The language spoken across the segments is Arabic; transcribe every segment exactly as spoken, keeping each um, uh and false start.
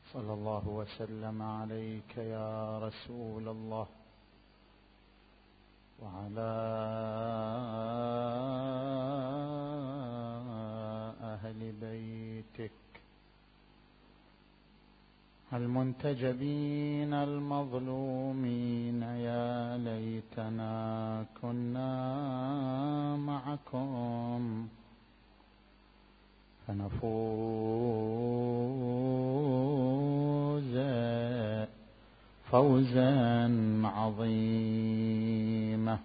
صلى الله وسلم عليك يا رسول الله وعلى أهل بيتك المنتجبين المظلومين. يا ليتنا كنا معكم فنفوز فوزا عظيما.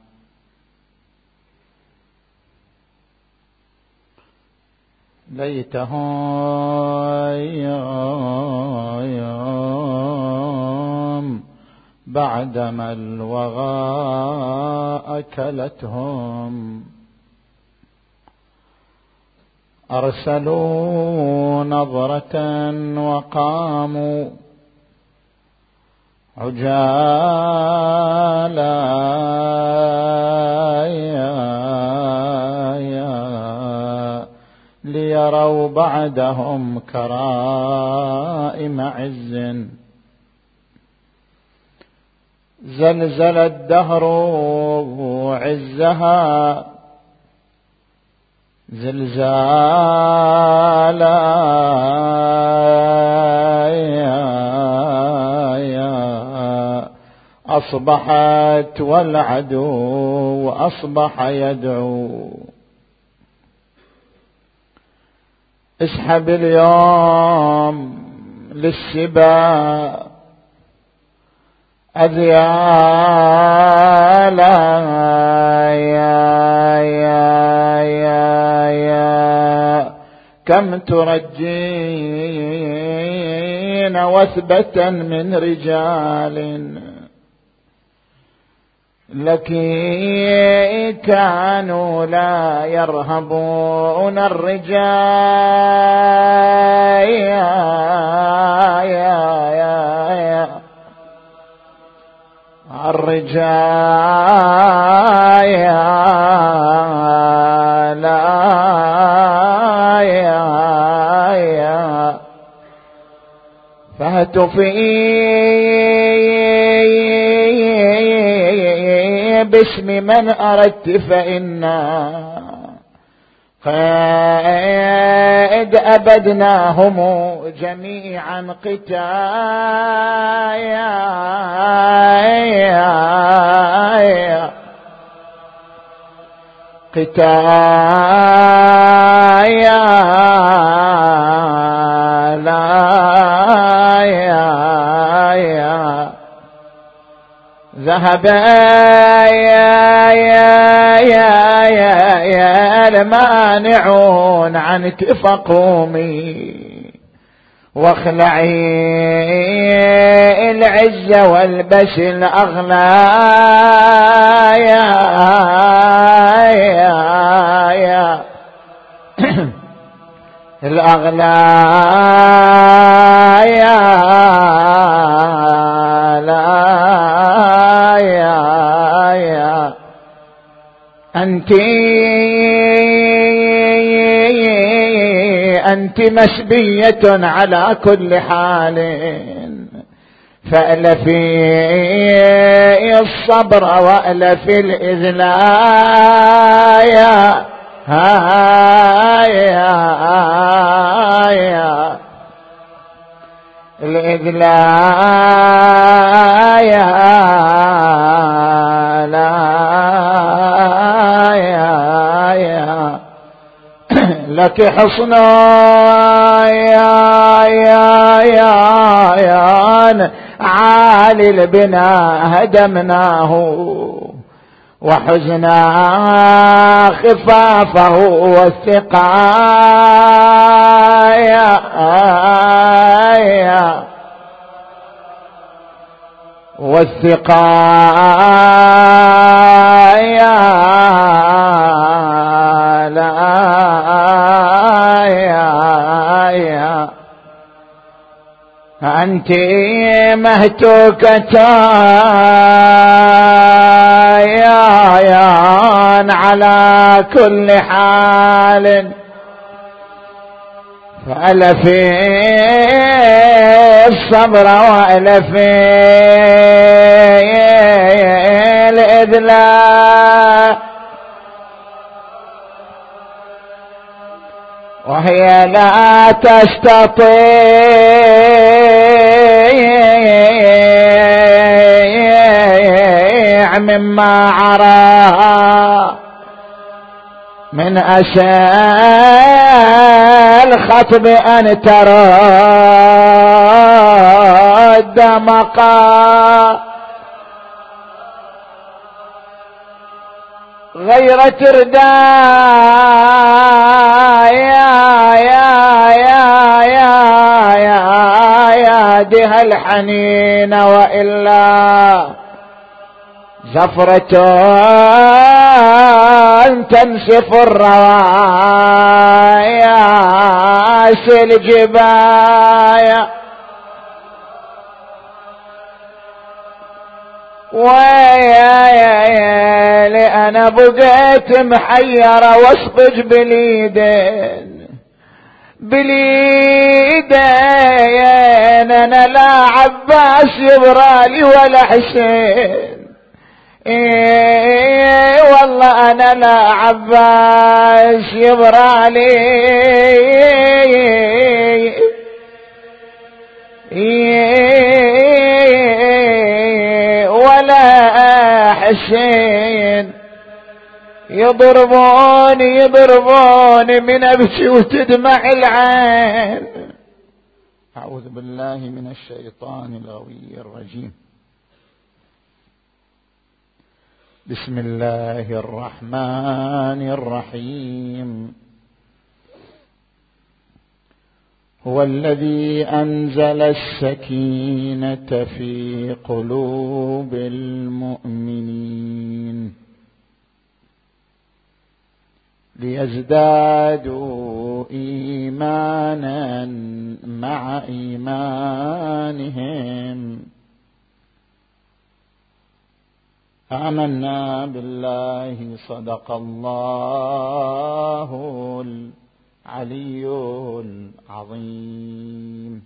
ليتهم يوم بعدما الوغى أكلتهم أرسلوا نظرة وقاموا عجالا ليروا بعدهم كرائم عز. زلزل الدهر عزها زلزالا أصبحت والعدو أصبح يدعو. اسحب اليوم للسبا أذيالا يا يا يا يا كم ترجين وثبة من رجال لك كانوا لا يرهبون الرجال. يا يا يا يا الرجال يا لا يا يا فهتفي باسم من أردت فإنا قد أبدناهم جميعا قتايا قتايا لا يا يا ذهب يا يا يا يا يا المانعون عنك فقومي واخلعي العز والبش الأغلى يا يا يا الأغلى يا لا يا يا أنت أنت مسبية على كل حال فألفي الصبر وألفي الإذلاء يا يا يا الإذلاء يا لا يا يا لك حصنا يا يا يا يا عالي البناء هدمناه وحزنا خفافه والسقايا والسقايا لا يا أنت مهتوكة يا يا على كل حال فألفي الصبر وألف الإذلال وهي لا تستطيع مما عرى من أسى الخطب أن ترد مقا غير ترداء يا يا يا يا يا يا دها الحنين وإلا زفرة تنسف الروايا الجبايا ويا يا يا لأنا بقيت محيرة واصبج بليدين بليدين أنا لا عباس يبرالي ولا حسين إيه والله أنا لا عباس يبرالي إيه ولا حسين يضربوني يضربوني من أبكي وتدمع العين. أعوذ بالله من الشيطان الغوي الرجيم. بسم الله الرحمن الرحيم. هو الذي أنزل السكينة في قلوب المؤمنين ليزدادوا إيمانا مع إيمانهم آمنا بالله صدق الله العلي العظيم.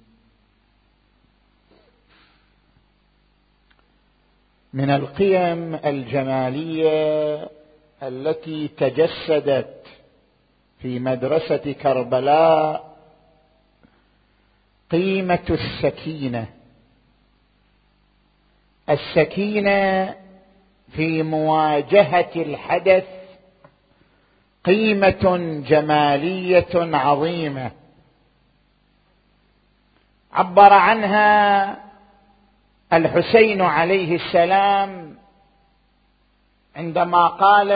من القيم الجمالية التي تجسدت في مدرسة كربلاء قيمة السكينة. السكينة في مواجهة الحدث قيمة جمالية عظيمة عبر عنها الحسين عليه السلام عندما قال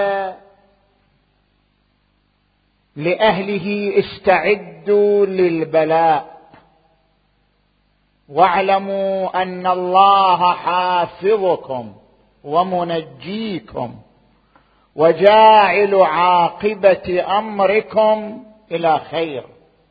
لأهله استعدوا للبلاء واعلموا أن الله حافظكم ومنجيكم وجاعل عاقبة أمركم إلى خير.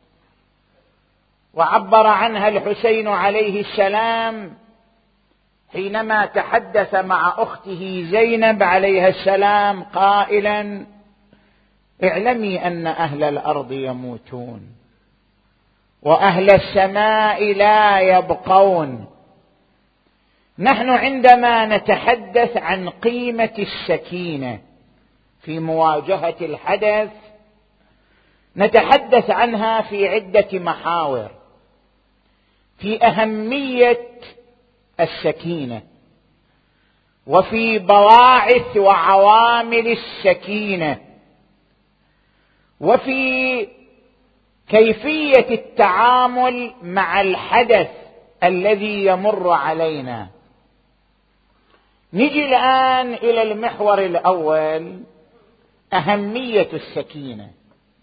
وعبر عنها الحسين عليه السلام حينما تحدث مع أخته زينب عليها السلام قائلا اعلمي أن أهل الأرض يموتون وأهل السماء لا يبقون. نحن عندما نتحدث عن قيمة السكينة في مواجهة الحدث نتحدث عنها في عدة محاور. في أهمية السكينة وفي بواعث وعوامل السكينة وفي كيفية التعامل مع الحدث الذي يمر علينا. نجي الآن إلى المحور الأول أهمية السكينة.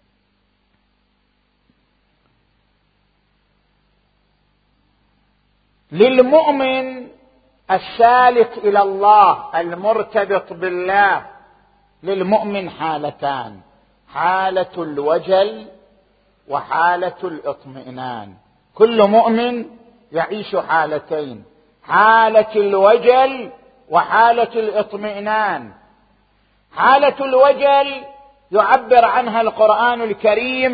للمؤمن السالك إلى الله المرتبط بالله للمؤمن حالتان: حالة الوجل وحالة الاطمئنان. كل مؤمن يعيش حالتين: حالة الوجل وحالة الاطمئنان. حالة الوجل يعبر عنها القرآن الكريم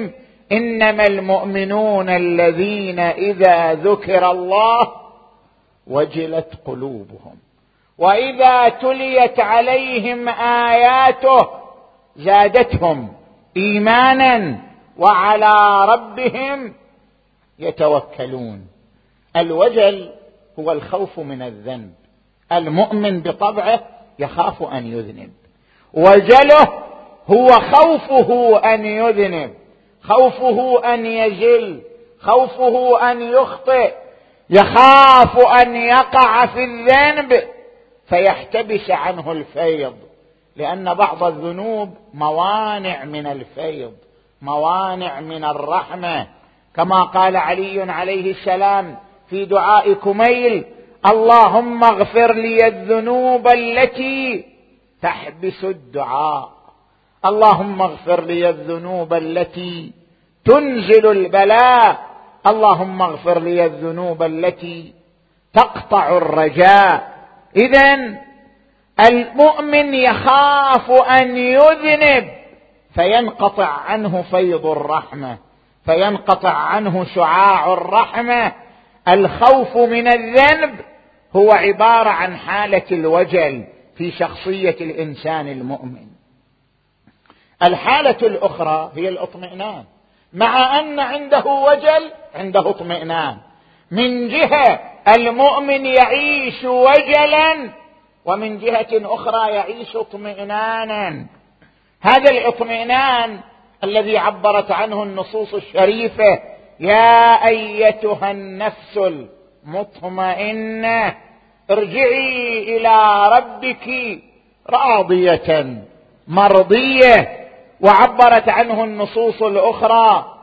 إنما المؤمنون الذين إذا ذكر الله وجلت قلوبهم وإذا تليت عليهم آياته زادتهم إيمانا وعلى ربهم يتوكلون. الوجل هو الخوف من الذنب. المؤمن بطبعه يخاف أن يذنب، وجله هو خوفه أن يذنب، خوفه أن يجل، خوفه أن يخطئ، يخاف أن يقع في الذنب فيحتبس عنه الفيض، لأن بعض الذنوب موانع من الفيض، موانع من الرحمة، كما قال علي عليه السلام في دعاء كميل: اللهم اغفر لي الذنوب التي تحبس الدعاء، اللهم اغفر لي الذنوب التي تنزل البلاء، اللهم اغفر لي الذنوب التي تقطع الرجاء. إذن المؤمن يخاف أن يذنب فينقطع عنه فيض الرحمة، فينقطع عنه شعاع الرحمة. الخوف من الذنب هو عبارة عن حالة الوجل في شخصية الإنسان المؤمن. الحالة الأخرى هي الاطمئنان، مع أن عنده وجل عنده اطمئنان. من جهة المؤمن يعيش وجلا، ومن جهة أخرى يعيش اطمئنانا. هذا الاطمئنان الذي عبرت عنه النصوص الشريفة: يا أيتها النفس المطمئنة ارجعي إلى ربك راضية مرضية. وعبرت عنه النصوص الأخرى: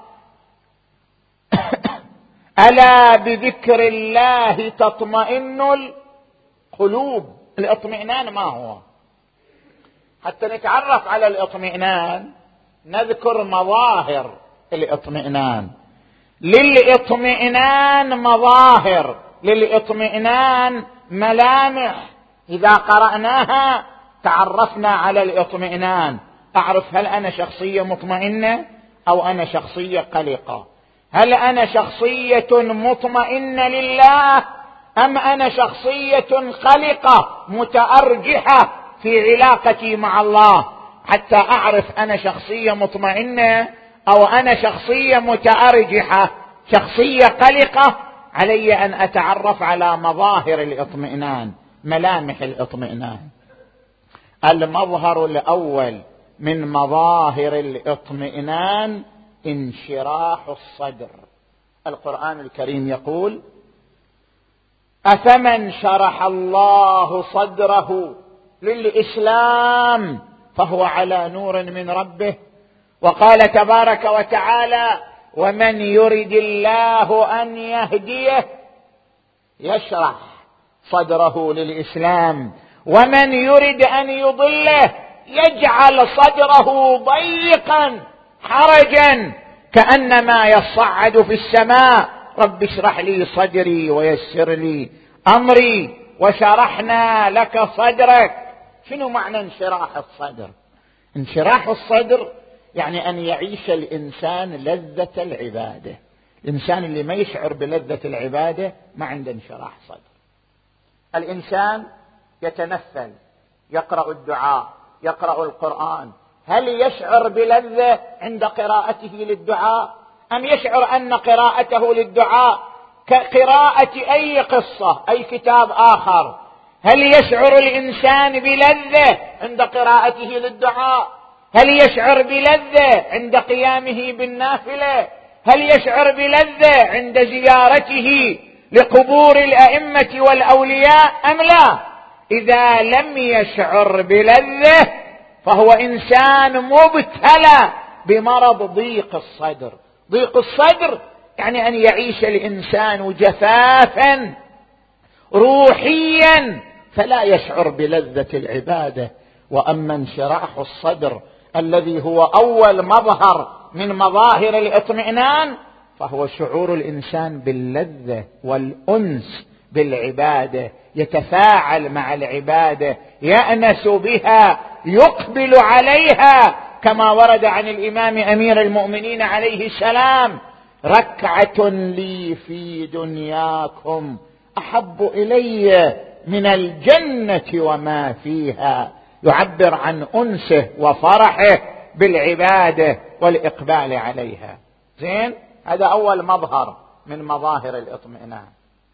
ألا بذكر الله تطمئن القلوب. الاطمئنان ما هو؟ حتى نتعرف على الاطمئنان نذكر مظاهر الاطمئنان. للاطمئنان مظاهر، للاطمئنان ملامح. إذا قرأناها تعرفنا على الاطمئنان. أعرف هل أنا شخصية مطمئنة أو أنا شخصية قلقة؟ هل أنا شخصية مطمئنة لله أم أنا شخصية قلقة متأرجحة في علاقتي مع الله؟ حتى أعرف أنا شخصية مطمئنة أو أنا شخصية متأرجحة، شخصية قلقة، علي أن أتعرف على مظاهر الاطمئنان، ملامح الاطمئنان. المظهر الأول من مظاهر الاطمئنان انشراح الصدر. القرآن الكريم يقول: أفمن شرح الله صدره للإسلام فهو على نور من ربه. وقال تبارك وتعالى: ومن يرد الله أن يهديه يشرح صدره للإسلام، ومن يرد أن يضله يجعل صدره ضيقا حرجا كأنما يصعد في السماء. رب اشرح لي صدري ويسر لي أمري وشرحنا لك صدرك. شنو معنى انشراح الصدر؟ انشراح الصدر يعني أن يعيش الإنسان لذة العبادة. الإنسان اللي ما يشعر بلذة العبادة ما عنده انشراح صدر. الإنسان يتنفل، يقرأ الدعاء، يقرأ القرآن، هل يشعر بلذة عند قراءته للدعاء أم يشعر أن قراءته للدعاء كقراءة أي قصة أي كتاب آخر؟ هل يشعر الإنسان بلذة عند قراءته للدعاء؟ هل يشعر بلذة عند قيامه بالنافلة؟ هل يشعر بلذة عند زيارته لقبور الأئمة والأولياء أم لا؟ إذا لم يشعر بلذة فهو إنسان مبتلى بمرض ضيق الصدر. ضيق الصدر يعني أن يعيش الإنسان جفافا روحيا فلا يشعر بلذة العبادة. وأما انشراح الصدر الذي هو أول مظهر من مظاهر الاطمئنان فهو شعور الإنسان باللذة والأنس بالعبادة، يتفاعل مع العبادة، يأنس بها، يقبل عليها كما ورد عن الإمام أمير المؤمنين عليه السلام: ركعة لي في دنياكم أحب إلي من الجنة وما فيها. يعبر عن أنسه وفرحه بالعبادة والإقبال عليها. زين، هذا أول مظهر من مظاهر الاطمئنان.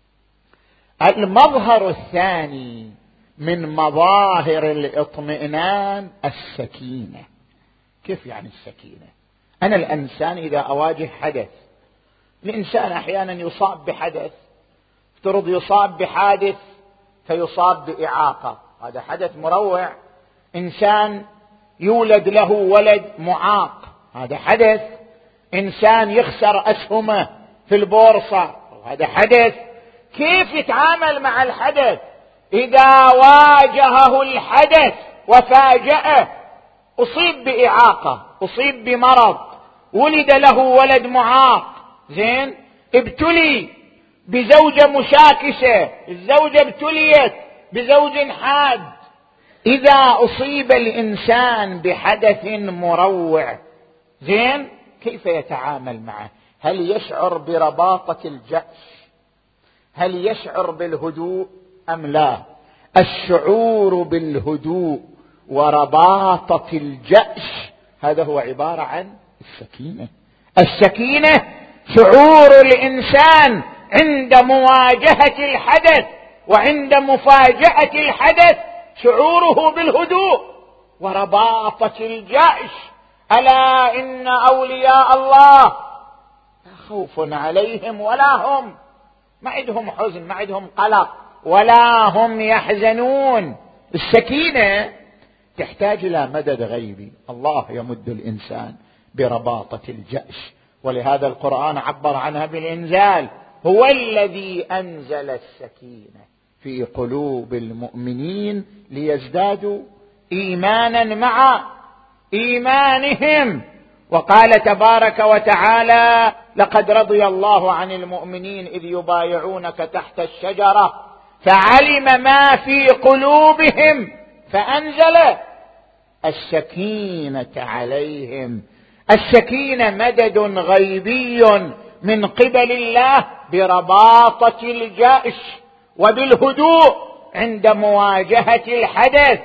المظهر الثاني من مظاهر الاطمئنان السكينة. كيف يعني السكينة؟ أنا الإنسان إذا أواجه حدث، الإنسان أحيانا يصاب بحدث، افترض يصاب بحادث فيصاب بإعاقة، هذا حدث مروع. إنسان يولد له ولد معاق، هذا حدث. إنسان يخسر أسهمه في البورصة، هذا حدث. كيف يتعامل مع الحدث؟ إذا واجهه الحدث وفاجأه، أصيب بإعاقة، أصيب بمرض، ولد له ولد معاق، زين، ابتلي بزوجة مشاكسة، الزوجة ابتليت بزوج حاد. إذا أصيب الإنسان بحدث مروع، زين، كيف يتعامل معه؟ هل يشعر برباطة الجأش؟ هل يشعر بالهدوء أم لا؟ الشعور بالهدوء ورباطة الجأش هذا هو عبارة عن السكينة. السكينة شعور الإنسان عند مواجهة الحدث وعند مفاجأة الحدث، شعوره بالهدوء ورباطة الجأش. ألا إن أولياء الله لا خوف عليهم ولا هم، ما عندهم حزن، ما عندهم قلق، ولا هم يحزنون. السكينة تحتاج إلى مدد غيبي، الله يمد الإنسان برباطة الجأش، ولهذا القرآن عبر عنها بالإنزال: هو الذي أنزل السكينة في قلوب المؤمنين ليزدادوا إيمانا مع إيمانهم. وقال تبارك وتعالى: لقد رضي الله عن المؤمنين إذ يبايعونك تحت الشجرة فعلم ما في قلوبهم فأنزل السكينة عليهم. السكينة مدد غيبي من قبل الله برباطة الجأش وبالهدوء عند مواجهة الحدث.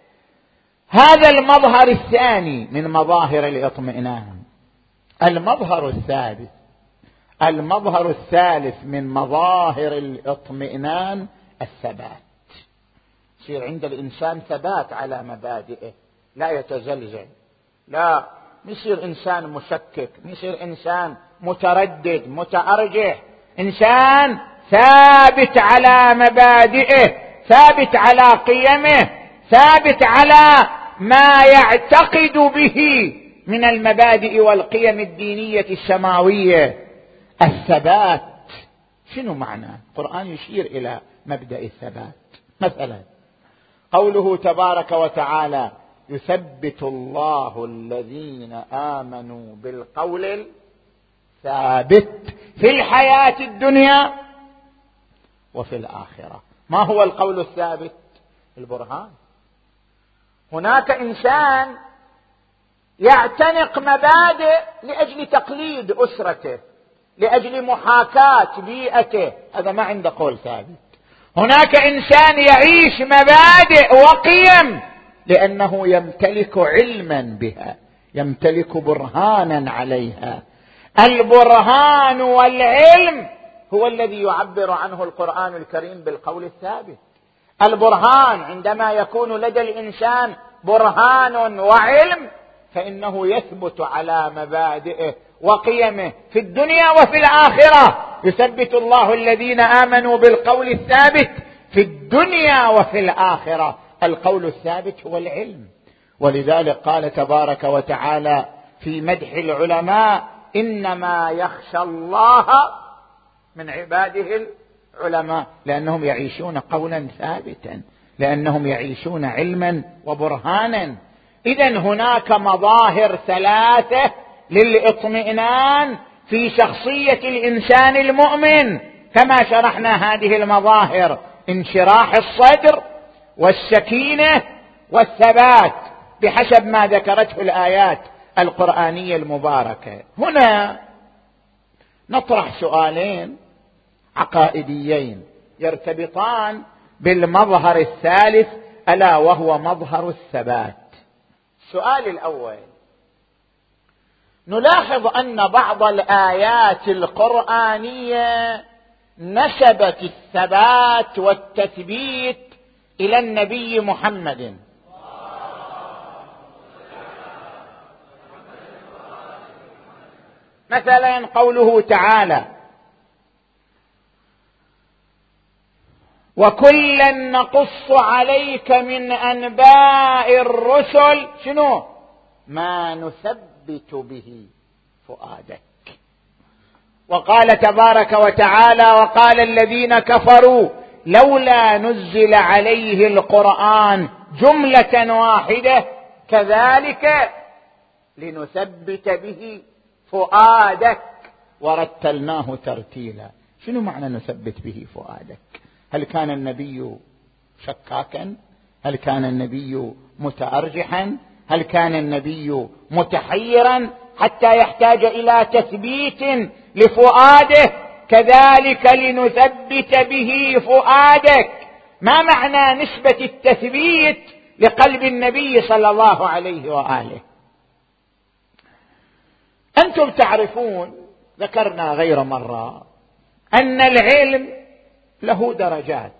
هذا المظهر الثاني من مظاهر الاطمئنان. المظهر الثالث المظهر الثالث من مظاهر الاطمئنان الثبات. يصير عند الإنسان ثبات على مبادئه، لا يتزلزل، لا يصير إنسان مشكك، يصير إنسان متردد متأرجح، إنسان ثابت على مبادئه، ثابت على قيمه، ثابت على ما يعتقد به من المبادئ والقيم الدينية السماوية. الثبات شنو معناه؟ القرآن يشير إلى مبدأ الثبات. مثلا قوله تبارك وتعالى: يثبت الله الذين آمنوا بالقول الثابت في الحياة الدنيا وفي الآخرة. ما هو القول الثابت؟ البرهان. هناك إنسان يعتنق مبادئ لأجل تقليد أسرته، لأجل محاكاة بيئته، هذا ما عنده قول ثابت. هناك إنسان يعيش مبادئ وقيم لأنه يمتلك علما بها، يمتلك برهانا عليها. البرهان والعلم هو الذي يعبر عنه القرآن الكريم بالقول الثابت. البرهان عندما يكون لدى الإنسان برهان وعلم فإنه يثبت على مبادئه وقيمه في الدنيا وفي الآخرة. يثبت الله الذين آمنوا بالقول الثابت في الدنيا وفي الآخرة. القول الثابت هو العلم. ولذلك قال تبارك وتعالى في مدح العلماء: إنما يخشى الله من عباده العلماء، لأنهم يعيشون قولا ثابتا، لأنهم يعيشون علما وبرهانا. إذن هناك مظاهر ثلاثة للاطمئنان في شخصية الإنسان المؤمن كما شرحنا هذه المظاهر: انشراح الصدر والسكينة والثبات. بحسب ما ذكرته الآيات القرآنية المباركة. هنا نطرح سؤالين عقائديين يرتبطان بالمظهر الثالث ألا وهو مظهر الثبات. السؤال الأول: نلاحظ أن بعض الآيات القرآنية نسبت الثبات والتثبيت إلى النبي محمد، مثلا قوله تعالى: وكلا نقص عليك من أنباء الرسل شنو ما نثبت به فؤادك. وقال تبارك وتعالى: وقال الذين كفروا لولا نزل عليه القرآن جملة واحدة كذلك لنثبت به فؤادك ورتلناه ترتيلا. شنو معنى نثبت به فؤادك؟ هل كان النبي شكاكا؟ هل كان النبي متأرجحا؟ هل كان النبي متحيرا حتى يحتاج إلى تثبيت لفؤاده؟ كذلك لنثبت به فؤادك. ما معنى نسبة التثبيت لقلب النبي صلى الله عليه وآله؟ أنتم تعرفون، ذكرنا غير مرة، أن العلم له درجات: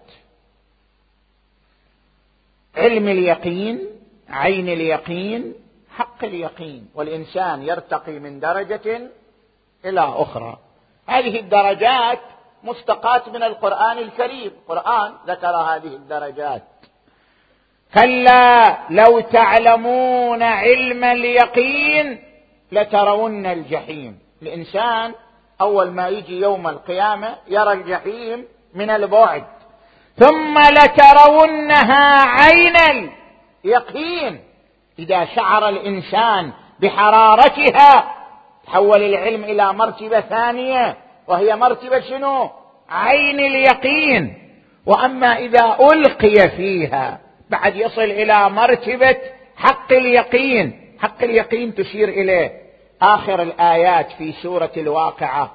علم اليقين، عين اليقين، حق اليقين، والإنسان يرتقي من درجة إلى أخرى. هذه الدرجات مستقاة من القرآن الكريم، القرآن ذكر هذه الدرجات: كلا لو تعلمون علم اليقين لترون الجحيم. الإنسان أول ما يجي يوم القيامة يرى الجحيم من البعد، ثم لترونها عين اليقين. إذا شعر الإنسان بحرارتها تحول العلم إلى مرتبة ثانية، وهي مرتبة شنو؟ عين اليقين. وأما إذا ألقي فيها بعد يصل إلى مرتبة حق اليقين. حق اليقين تشير إليه آخر الآيات في سورة الواقعة: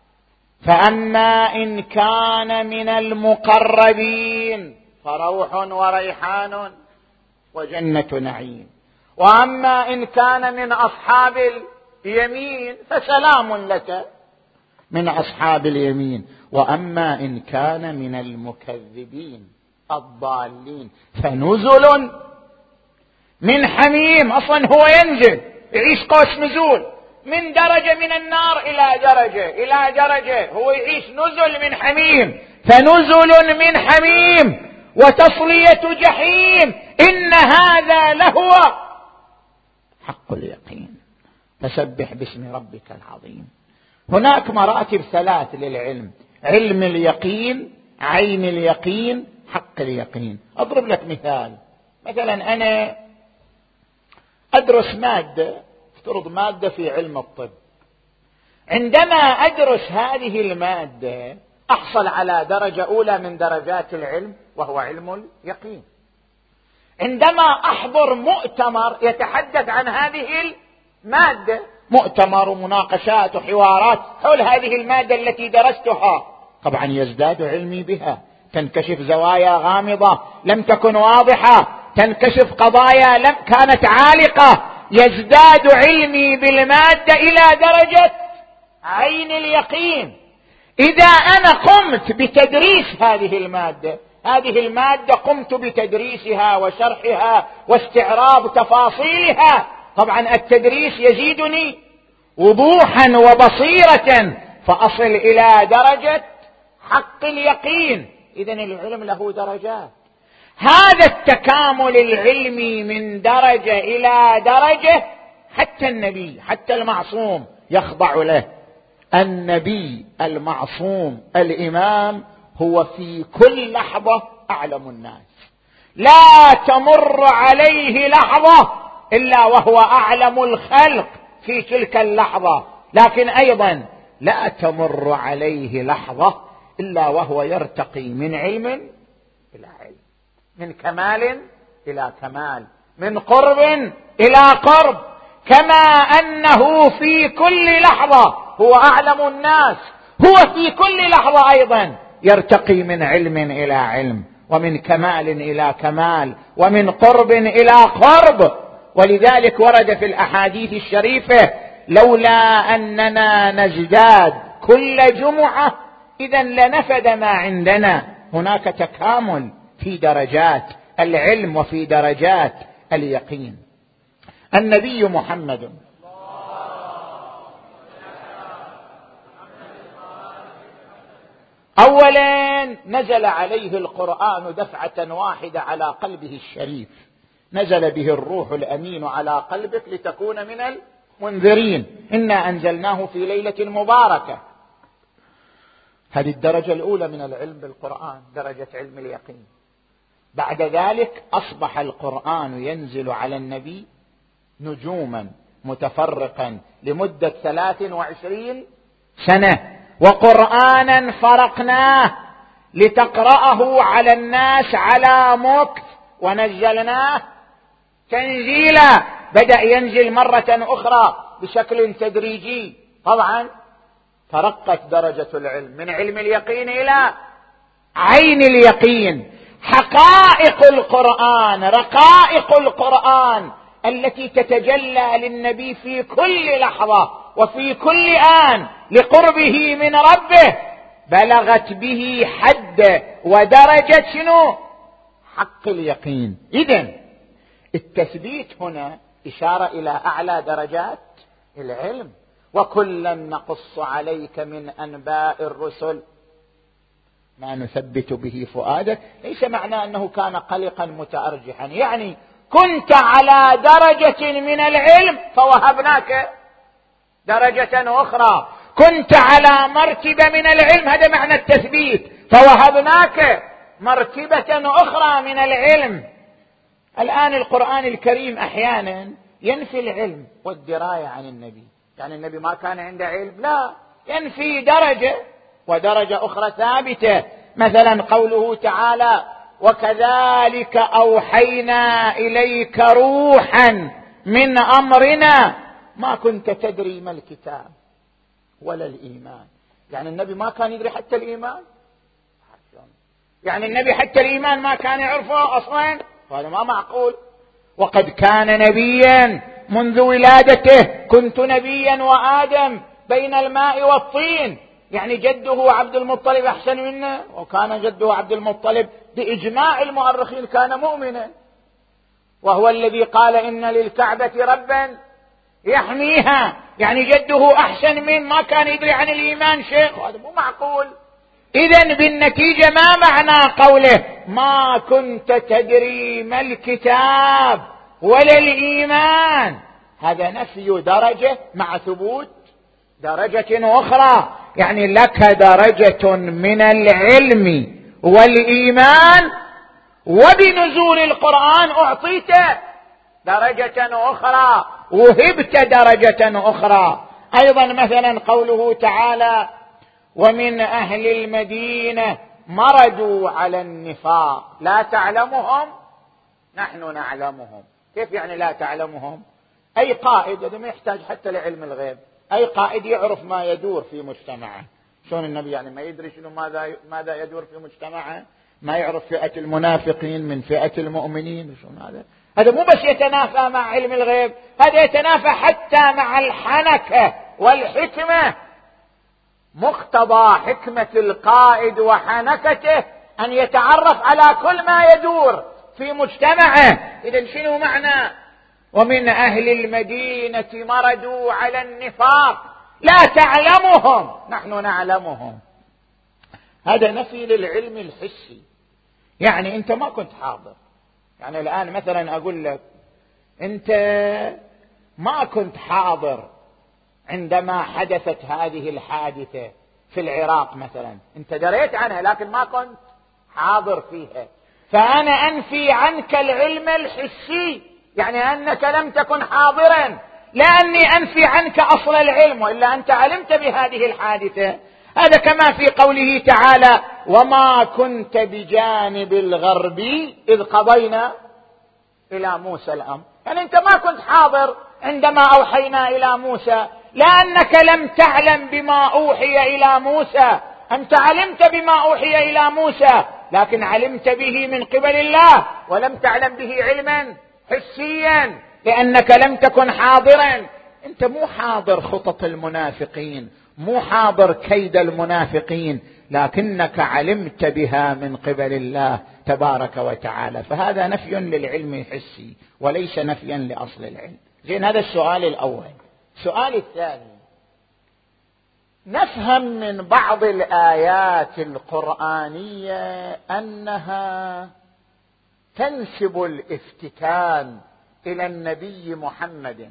فأما إن كان من المقربين فروح وريحان وجنة نعيم، وأما إن كان من أصحاب اليمين فسلام لك من أصحاب اليمين، وأما إن كان من المكذبين الضالين فنزل من حميم. أصلا هو ينزل يعيش قوس نزول من درجة من النار إلى درجة إلى درجة، هو يعيش نزل من حميم، فنزل من حميم وتصلية جحيم، إن هذا لهو حق اليقين. فسبح باسم ربك العظيم. هناك مراتب ثلاث للعلم: علم اليقين، عين اليقين، حق اليقين. أضرب لك مثال. مثلا أنا أدرس مادة، افترض مادة في علم الطب، عندما أدرس هذه المادة أحصل على درجة أولى من درجات العلم وهو علم اليقين. عندما أحضر مؤتمر يتحدث عن هذه المادة، مؤتمر ومناقشات وحوارات حول هذه المادة التي درستها، طبعا يزداد علمي بها، تنكشف زوايا غامضة لم تكن واضحة، تنكشف قضايا لم كانت عالقة، يزداد علمي بالمادة إلى درجة عين اليقين. إذا أنا قمت بتدريس هذه المادة، هذه المادة قمت بتدريسها وشرحها واستعراض تفاصيلها، طبعا التدريس يزيدني وضوحا وبصيرة فأصل إلى درجة حق اليقين. إذن العلم له درجات. هذا التكامل العلمي من درجة إلى درجة حتى النبي، حتى المعصوم يخضع له. النبي المعصوم الإمام هو في كل لحظة أعلم الناس، لا تمر عليه لحظة إلا وهو أعلم الخلق في تلك اللحظة، لكن أيضا لا تمر عليه لحظة إلا وهو يرتقي من علم إلى علم، من كمال إلى كمال، من قرب إلى قرب، كما أنه في كل لحظة هو أعلم الناس، هو في كل لحظة أيضا يرتقي من علم إلى علم، ومن كمال إلى كمال، ومن قرب إلى قرب. ولذلك ورد في الأحاديث الشريفة: لولا أننا نزداد كل جمعة إذا لنفد ما عندنا. هناك تكامل في درجات العلم وفي درجات اليقين. النبي محمد أولا نزل عليه القرآن دفعة واحدة على قلبه الشريف، نزل به الروح الأمين على قلبك لتكون من المنذرين، إنا أنزلناه في ليلة مباركة. هذه الدرجة الأولى من العلم بالقرآن، درجة علم اليقين. بعد ذلك أصبح القرآن ينزل على النبي نجوما متفرقا لمدة ثلاث وعشرين سنة، وقرآنا فرقناه لتقرأه على الناس على مكث، ونزلناه تنزيلا. بدأ ينزل مرة أخرى بشكل تدريجي. طبعا ترقت درجة العلم من علم اليقين إلى عين اليقين. حقائق القرآن، رقائق القرآن التي تتجلى للنبي في كل لحظة وفي كل آن لقربه من ربه، بلغت به حد ودرجة شنو؟ حق اليقين. إذن التثبيت هنا إشارة إلى أعلى درجات العلم. وكلا نقص عليك من أنباء الرسل ما نثبت به فؤادك. ليس معنى أنه كان قلقا متأرجحا، يعني كنت على درجة من العلم فوهبناك درجة أخرى، كنت على مرتبة من العلم، هذا معنى التثبيت، فوهبناك مرتبة أخرى من العلم. الآن القرآن الكريم أحيانا ينفي العلم والدراية عن النبي، يعني النبي ما كان عنده علم، لا، ينفي درجة ودرجة أخرى ثابتة. مثلا قوله تعالى: وكذلك أوحينا إليك روحا من أمرنا ما كنت تدري ما الكتاب ولا الإيمان. يعني النبي ما كان يدري حتى الإيمان، يعني النبي حتى الإيمان ما كان يعرفه أصلا، هذا ما معقول. وقد كان نبيا منذ ولادته، كنت نبيا وآدم بين الماء والطين، يعني جده عبد المطلب أحسن منه، وكان جده عبد المطلب بإجماع المؤرخين كان مؤمنا، وهو الذي قال إن للكعبة ربا يحميها، يعني جده أحسن من، ما كان يدري عن الإيمان شيء، هذا مو معقول. إذن بالنتيجة ما معنى قوله ما كنت تدري ما الكتاب ولا الإيمان؟ هذا نفي درجة مع ثبوت درجة أخرى، يعني لك درجة من العلم والإيمان، وبنزول القرآن أعطيت درجة أخرى، وهبت درجة أخرى. أيضا مثلا قوله تعالى: ومن أهل المدينة مردوا على النفاق لا تعلمهم نحن نعلمهم. كيف يعني لا تعلمهم؟ أي قائد، هذا ما يحتاج حتى لعلم الغيب، أي قائد يعرف ما يدور في مجتمعه. شلون النبي يعني ما يدري شنو ماذا ماذا يدور في مجتمعه؟ ما يعرف فئة المنافقين من فئة المؤمنين؟ شلون هذا؟ هذا مو بس يتنافى مع علم الغيب، هذا يتنافى حتى مع الحنكة والحكمة. مقتضى حكمة القائد وحنكته أن يتعرف على كل ما يدور في مجتمعه. إذن شنو معنى ومن أهل المدينة مردوا على النفاق لا تعلمهم نحن نعلمهم؟ هذا نفي للعلم الحسي، يعني أنت ما كنت حاضر. يعني الآن مثلا أقول لك أنت ما كنت حاضر عندما حدثت هذه الحادثة في العراق مثلا، أنت دريت عنها لكن ما كنت حاضر فيها، فأنا أنفي عنك العلم الحسي، يعني أنك لم تكن حاضرا، لا أني أنفي عنك أصل العلم، وإلا أنت علمت بهذه الحادثة. هذا كما في قوله تعالى: وما كنت بجانب الغربي إذ قضينا إلى موسى الأمر، يعني أنت ما كنت حاضر عندما أوحينا إلى موسى، لأنك لم تعلم بما أوحي إلى موسى. أنت علمت بما أوحي إلى موسى، لكن علمت به من قبل الله، ولم تعلم به علما حسيا لأنك لم تكن حاضرا. أنت مو حاضر خطط المنافقين، مو حاضر كيد المنافقين، لكنك علمت بها من قبل الله تبارك وتعالى. فهذا نفي للعلم الحسي وليس نفيا لأصل العلم. زين، هذا السؤال الأول. السؤال الثاني، نفهم من بعض الآيات القرآنية أنها تنسب الافتتان إلى النبي محمد.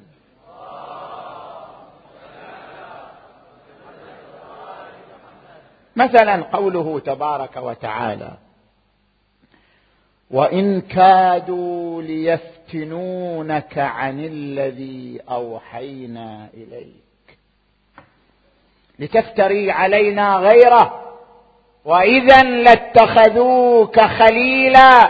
مثلا قوله تبارك وتعالى: وإن كادوا ليفتنونك عن الذي أوحينا إليك لتفتري علينا غيره وإذا لاتخذوك خليلا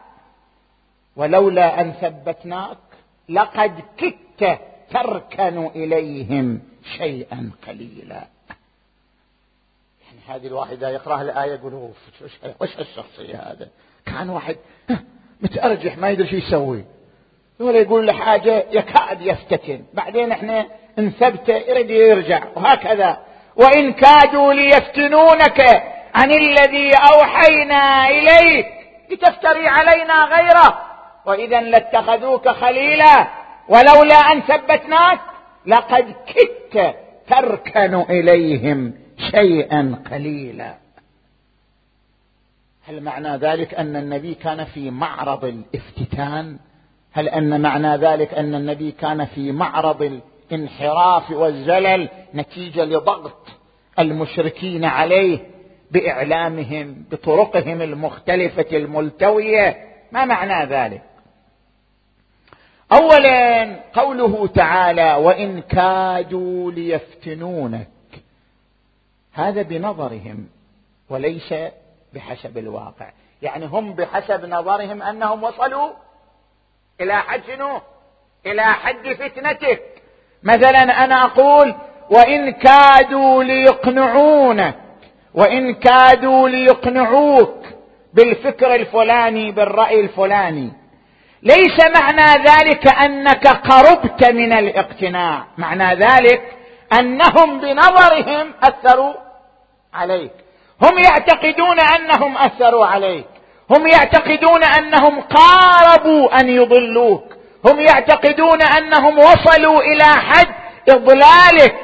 ولولا أن ثبتناك لقد كدت تركن إليهم شيئا قليلا. يعني هذه الواحدة يقرأ الآية يقول وش هالشخصية هذا؟ كان واحد متأرجح ما يدري شو يسوي، ولا يقول لحاجة يكاد يفتتن، بعدين احنا انثبت يريد يرجع، وهكذا. وإن كادوا ليفتنونك عن الذي أوحينا إليك لتفتري علينا غيره وإذا لاتخذوك خليلا ولولا أن ثبتناك لقد كدت تركن إليهم شيئا قليلا. هل معنى ذلك أن النبي كان في معرض الافتتان؟ هل أن معنى ذلك أن النبي كان في معرض الانحراف والزلل نتيجة لضغط المشركين عليه بإعلامهم بطرقهم المختلفة الملتوية؟ ما معنى ذلك؟ أولا قوله تعالى: وإن كادوا ليفتنونك، هذا بنظرهم وليس بحسب الواقع. يعني هم بحسب نظرهم أنهم وصلوا إلى حد شنو؟ إلى حد فتنتك. مثلا أنا أقول: وإن كادوا ليقنعونك، وإن كادوا ليقنعوك بالفكر الفلاني بالرأي الفلاني، ليس معنى ذلك أنك قربت من الاقتناع، معنى ذلك أنهم بنظرهم أثروا عليك. هم يعتقدون أنهم أثروا عليك، هم يعتقدون أنهم قاربوا أن يضلوك، هم يعتقدون أنهم وصلوا إلى حد إضلالك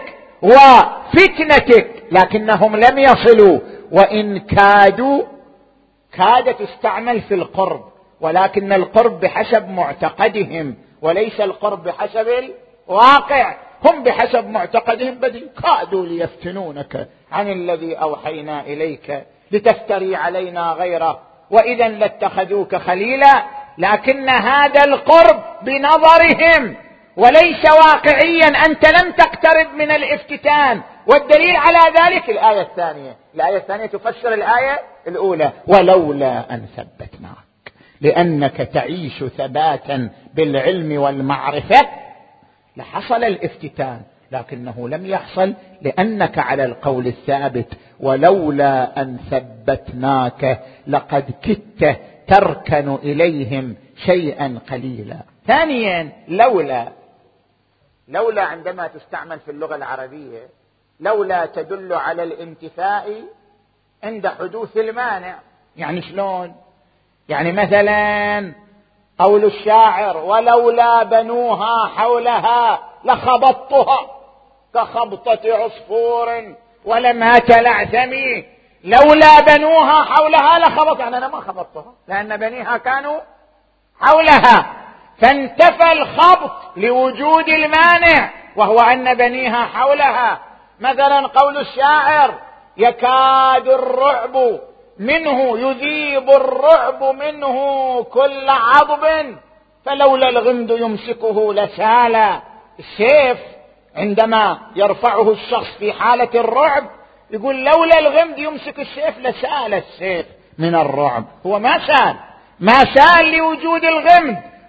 وفتنتك، لكنهم لم يصلوا. وإن كادوا، كاد تستعمل في القرب، ولكن القرب بحسب معتقدهم وليس القرب بحسب الواقع. هم بحسب معتقدهم بدي كادوا ليفتنونك عن الذي أوحينا إليك لتفتري علينا غيره وإذا لاتخذوك خليلا، لكن هذا القرب بنظرهم وليس واقعيا. أنت لم تقترب من الافتتان، والدليل على ذلك الآية الثانية. الآية الثانية تفسر الآية الأولى: ولولا أن ثبتناك، لأنك تعيش ثباتا بالعلم والمعرفة لحصل الافتتان، لكنه لم يحصل لأنك على القول الثابت: ولولا أن ثبتناك لقد كدت تركن إليهم شيئا قليلا. ثانيا، لولا لولا عندما تستعمل في اللغة العربية، لولا تدل على الانتفاء عند حدوث المانع. يعني شلون؟ يعني مثلا قول الشاعر: ولولا بنوها حولها لخبطتها كخبطة عصفور ولم تلعثمي. لولا بنوها حولها لخبط، يعني أنا ما خبطتها لأن بنيها كانوا حولها، فانتفى الخبط لوجود المانع وهو أن بنيها حولها. مثلا قول الشاعر: يكاد الرعب منه يذيب الرعب منه كل عضب فلولا الغمد يمسكه لسالا. السيف عندما يرفعه الشخص في حالة الرعب يقول لولا الغمد يمسك السيف لسال السيف من الرعب. هو ما سال، ما سال لوجود الغمد،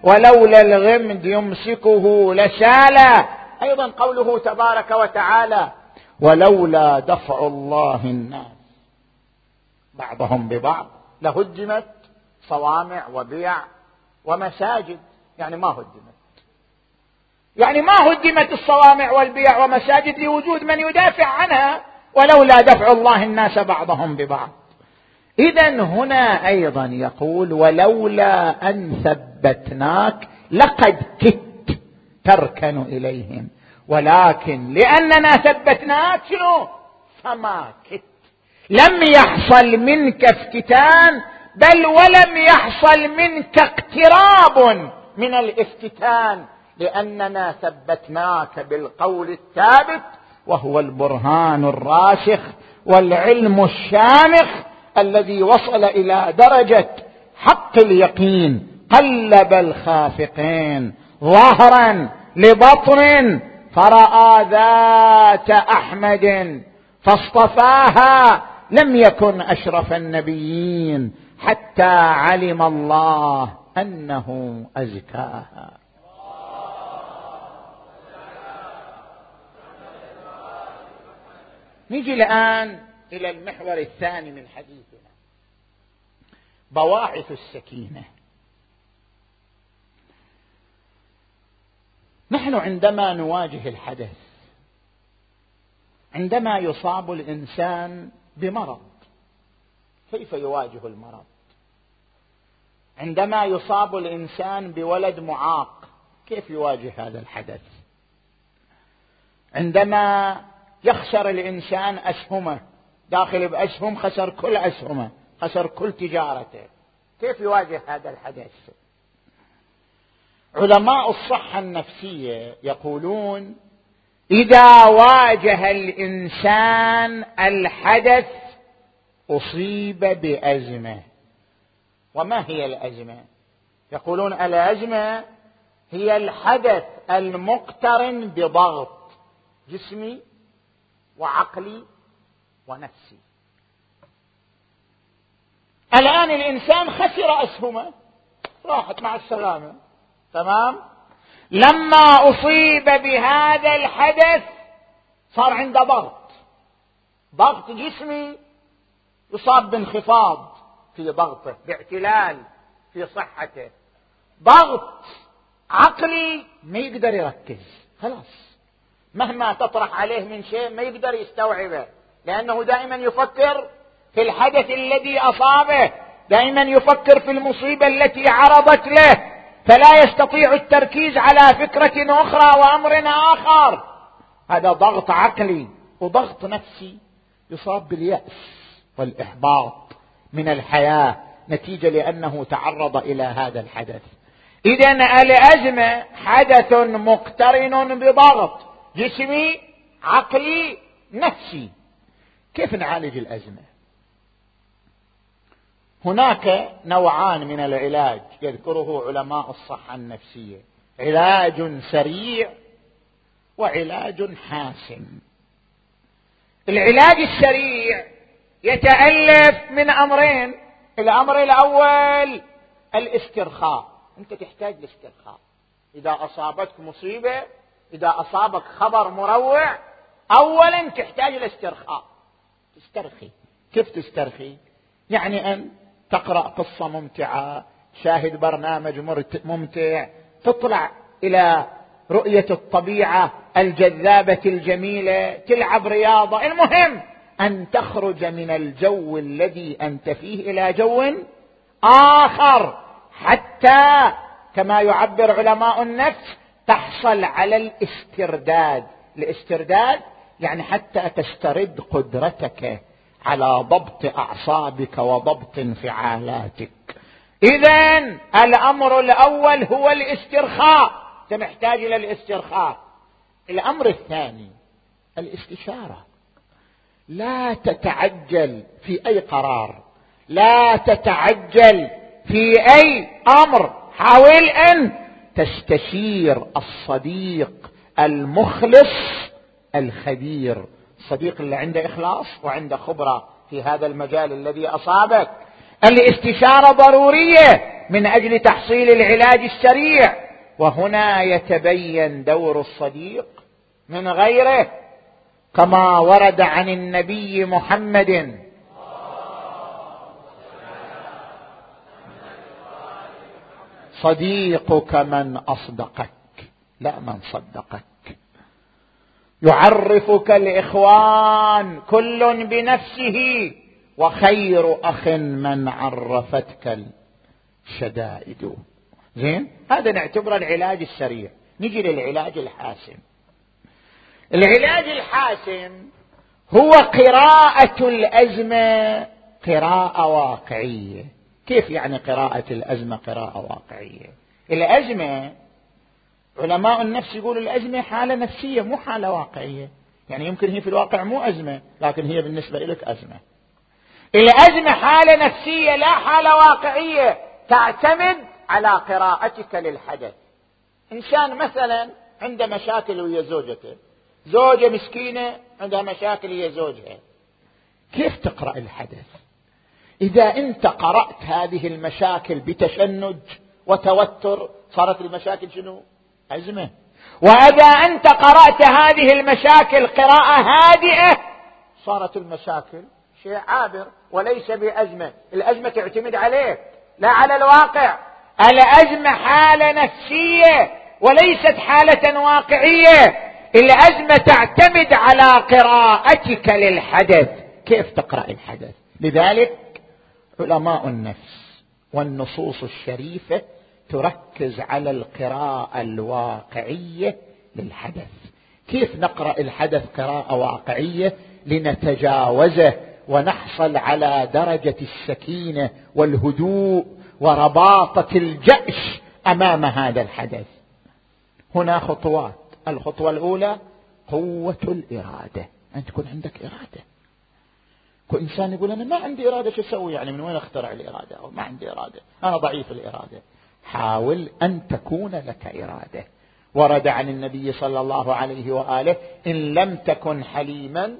ولولا الغمد يمسكه لسالا. أيضا قوله تبارك وتعالى ولولا دفع الله الناس بعضهم ببعض لهدمت صوامع وبيع ومساجد. يعني ما هدمت، يعني ما هدمت الصوامع والبيع ومساجد لوجود من يدافع عنها، ولولا دفع الله الناس بعضهم ببعض. إذن هنا أيضا يقول ولولا أن ثبتناك لقد كدت تركن إليهم، ولكن لأننا ثبتناك شنو؟ فما كدت. لم يحصل منك افتتان، بل ولم يحصل منك اقتراب من الافتتان، لأننا ثبتناك بالقول الثابت وهو البرهان الراسخ والعلم الشامخ الذي وصل إلى درجة حق اليقين. قلب الخافقين ظهرا لبطن فرأى ذات أحمد فاصطفاها، لم يكن أشرف النبيين حتى علم الله أنه أزكاها. نيجي الآن إلى المحور الثاني من حديثنا، بواعث السكينة. نحن عندما نواجه الحدث، عندما يصاب الإنسان بمرض كيف يواجه المرض؟ عندما يصاب الإنسان بولد معاق كيف يواجه هذا الحدث؟ عندما يخسر الإنسان أسهمه، داخل بأسهم، خسر كل أسهمه، خسر كل تجارته، كيف يواجه هذا الحدث؟ علماء الصحة النفسية يقولون إذا واجه الإنسان الحدث أصيب بأزمة. وما هي الأزمة؟ يقولون الأزمة هي الحدث المقترن بضغط جسمي وعقلي ونفسي. الآن الإنسان خسر أسهمه، راحت مع السلامة، تمام؟ لما أصيب بهذا الحدث صار عنده ضغط، ضغط جسمي يصاب بانخفاض في ضغطه، باعتلال في صحته. ضغط عقلي ما يقدر يركز، خلاص مهما تطرح عليه من شيء ما يقدر يستوعبه، لأنه دائما يفكر في الحدث الذي أصابه، دائما يفكر في المصيبة التي عرضت له، فلا يستطيع التركيز على فكرة أخرى وأمر آخر. هذا ضغط عقلي. وضغط نفسي يصاب باليأس والإحباط من الحياة نتيجة لأنه تعرض إلى هذا الحدث. إذن الأزمة حدث مقترن بضغط جسمي عقلي نفسي. كيف نعالج الأزمة؟ هناك نوعان من العلاج يذكره علماء الصحة النفسية: علاج سريع وعلاج حاسم. العلاج السريع يتألف من أمرين. الأمر الأول الاسترخاء. أنت تحتاج لاسترخاء. إذا أصابتك مصيبة، إذا أصابك خبر مروع، أولا تحتاج الاسترخاء، تسترخي. كيف تسترخي؟ يعني أن تقرأ قصة ممتعة، شاهد برنامج ممتع، تطلع إلى رؤية الطبيعة الجذابة الجميلة، تلعب رياضة. المهم أن تخرج من الجو الذي أنت فيه إلى جو آخر، حتى كما يعبر علماء النفس تحصل على الاسترداد. الاسترداد يعني حتى تسترد قدرتك على ضبط أعصابك وضبط انفعالاتك. إذن الأمر الأول هو الاسترخاء، أنت محتاج إلى الاسترخاء. الأمر الثاني الاستشارة. لا تتعجل في أي قرار، لا تتعجل في أي أمر، حاول أن تستشير الصديق المخلص الخبير، الصديق اللي عنده إخلاص وعنده خبرة في هذا المجال الذي أصابك. الاستشارة ضرورية. من أجل تحصيل العلاج السريع. وهنا يتبين دور الصديق من غيره، كما ورد عن النبي محمد: صديقك من أصدقك لا من صدقك. يعرفك الإخوان كل بنفسه، وخير أخ من عرفتك الشدائد. زين، هذا نعتبره العلاج السريع. نجي للعلاج الحاسم. العلاج الحاسم هو قراءة الأزمة قراءة واقعية. كيف يعني قراءة الأزمة قراءة واقعية؟ الأزمة علماء النفس يقولوا الأزمة حالة نفسية مو حالة واقعية. يعني يمكن هي في الواقع مو أزمة، لكن هي بالنسبة لك أزمة. الأزمة حالة نفسية لا حالة واقعية، تعتمد على قراءتك للحدث. إنسان مثلا عنده مشاكل ويا زوجته، زوجة مسكينة عندها مشاكل ويا زوجها، كيف تقرأ الحدث؟ إذا أنت قرأت هذه المشاكل بتشنج وتوتر صارت المشاكل شنو؟ أزمة. وإذا أنت قرأت هذه المشاكل قراءة هادئة صارت المشاكل شيء عابر وليس بأزمة. الأزمة تعتمد عليك لا على الواقع. الأزمة حالة نفسية وليست حالة واقعية. الأزمة تعتمد على قراءتك للحدث، كيف تقرأ الحدث. لذلك علماء النفس والنصوص الشريفة تركز على القراءة الواقعية للحدث. كيف نقرأ الحدث قراءة واقعية لنتجاوزه ونحصل على درجة السكينة والهدوء ورباطة الجأش أمام هذا الحدث. هنا خطوات. الخطوة الأولى قوة الإرادة، أن تكون عندك إرادة. كل إنسان يقول أنا ما عندي إرادة، شو أسوي يعني؟ من وين أخترع الإرادة؟ أو ما عندي إرادة، أنا ضعيف الإرادة. حاول أن تكون لك إرادة. ورد عن النبي صلى الله عليه وآله: إن لم تكن حليما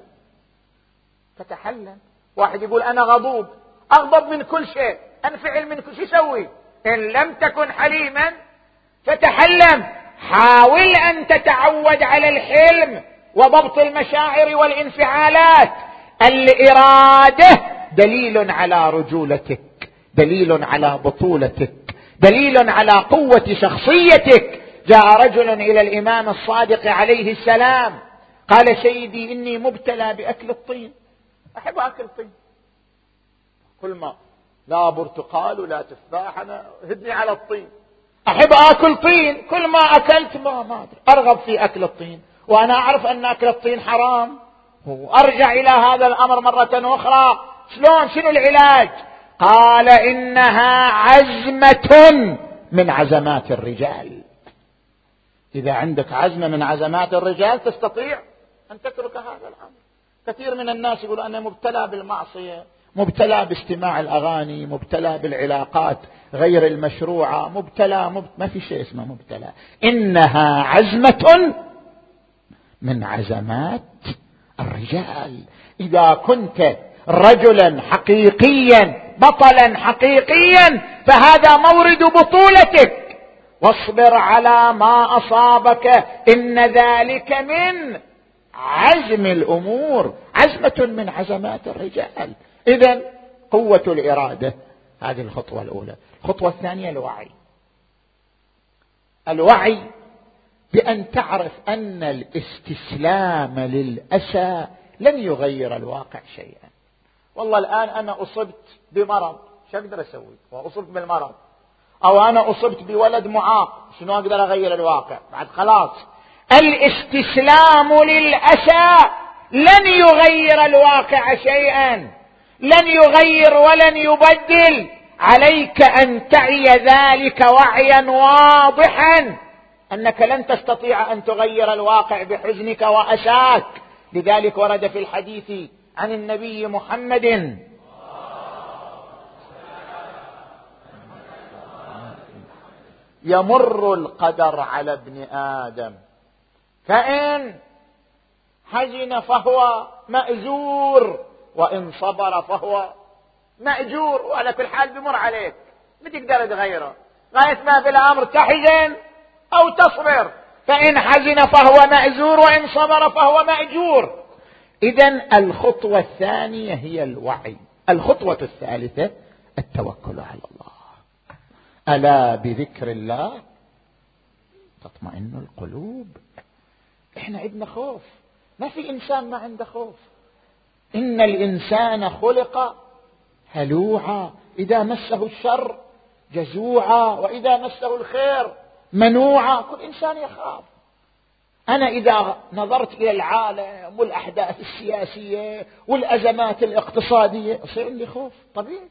فتحلم. واحد يقول أنا غضوب، أغضب من كل شيء، أنفعل من كل شيء، سوي. إن لم تكن حليما فتحلم. حاول أن تتعود على الحلم وضبط المشاعر والانفعالات. الإرادة دليل على رجولتك، دليل على بطولتك، دليل على قوة شخصيتك. جاء رجل إلى الإمام الصادق عليه السلام قال: سيدي إني مبتلى بأكل الطين، أحب أكل طين، كل ما لا برتقال ولا تفاح، أنا هدني على الطين، أحب أكل طين، كل ما أكلت ما ما أدري أرغب في أكل الطين، وأنا أعرف أن أكل الطين حرام. وأرجع إلى هذا الأمر مرة أخرى، شلون؟ شنو العلاج؟ قال: إنها عزمة من عزمات الرجال. إذا عندك عزمة من عزمات الرجال تستطيع أن تترك هذا الأمر. كثير من الناس يقول أنا مبتلى بالمعصية، مبتلى باستماع الأغاني، مبتلى بالعلاقات غير المشروعة، مبتلى, مبتلى ما في شيء اسمه مبتلى. إنها عزمة من عزمات الرجال. إذا كنت رجلا حقيقيا بطلا حقيقيا فهذا مورد بطولتك. واصبر على ما أصابك إن ذلك من عزم الأمور، عزمة من عزمات الرجال. إذن قوة الإرادة، هذه الخطوة الأولى. الخطوة الثانية الوعي. الوعي بأن تعرف أن الاستسلام للأسى لن يغير الواقع شيئا. والله الآن أنا أصبت بمرض، شو أقدر أسوي؟ وأصبت بالمرض. أو أنا أصبت بولد معاق، شنو أقدر أغير الواقع؟ بعد خلاص. الاستسلام للأسى لن يغير الواقع شيئا، لن يغير ولن يبدل. عليك أن تعي ذلك وعيا واضحا أنك لن تستطيع أن تغير الواقع بحزنك وأساك. لذلك ورد في الحديث عن النبي محمد: يمر القدر على ابن آدم فإن حزن فهو مأجور، وإن صبر فهو مأجور. وعلى كل حال بمر عليك، ما تقدر تغيره، غاية ما في الأمر تحزن أو تصبر، فإن حزن فهو مأزور وإن صبر فهو مأجور. إذن الخطوة الثانية هي الوعي. الخطوة الثالثة التوكل على الله. ألا بذكر الله تطمئن القلوب. إحنا عندنا خوف، ما في إنسان ما عنده خوف. إن الإنسان خلق هلوعا إذا مسه الشر جزوعا وإذا مسه الخير منوعا. كل إنسان يخاف. أنا إذا نظرت إلى العالم والأحداث السياسية والأزمات الاقتصادية يصير عندي خوف طبيعي.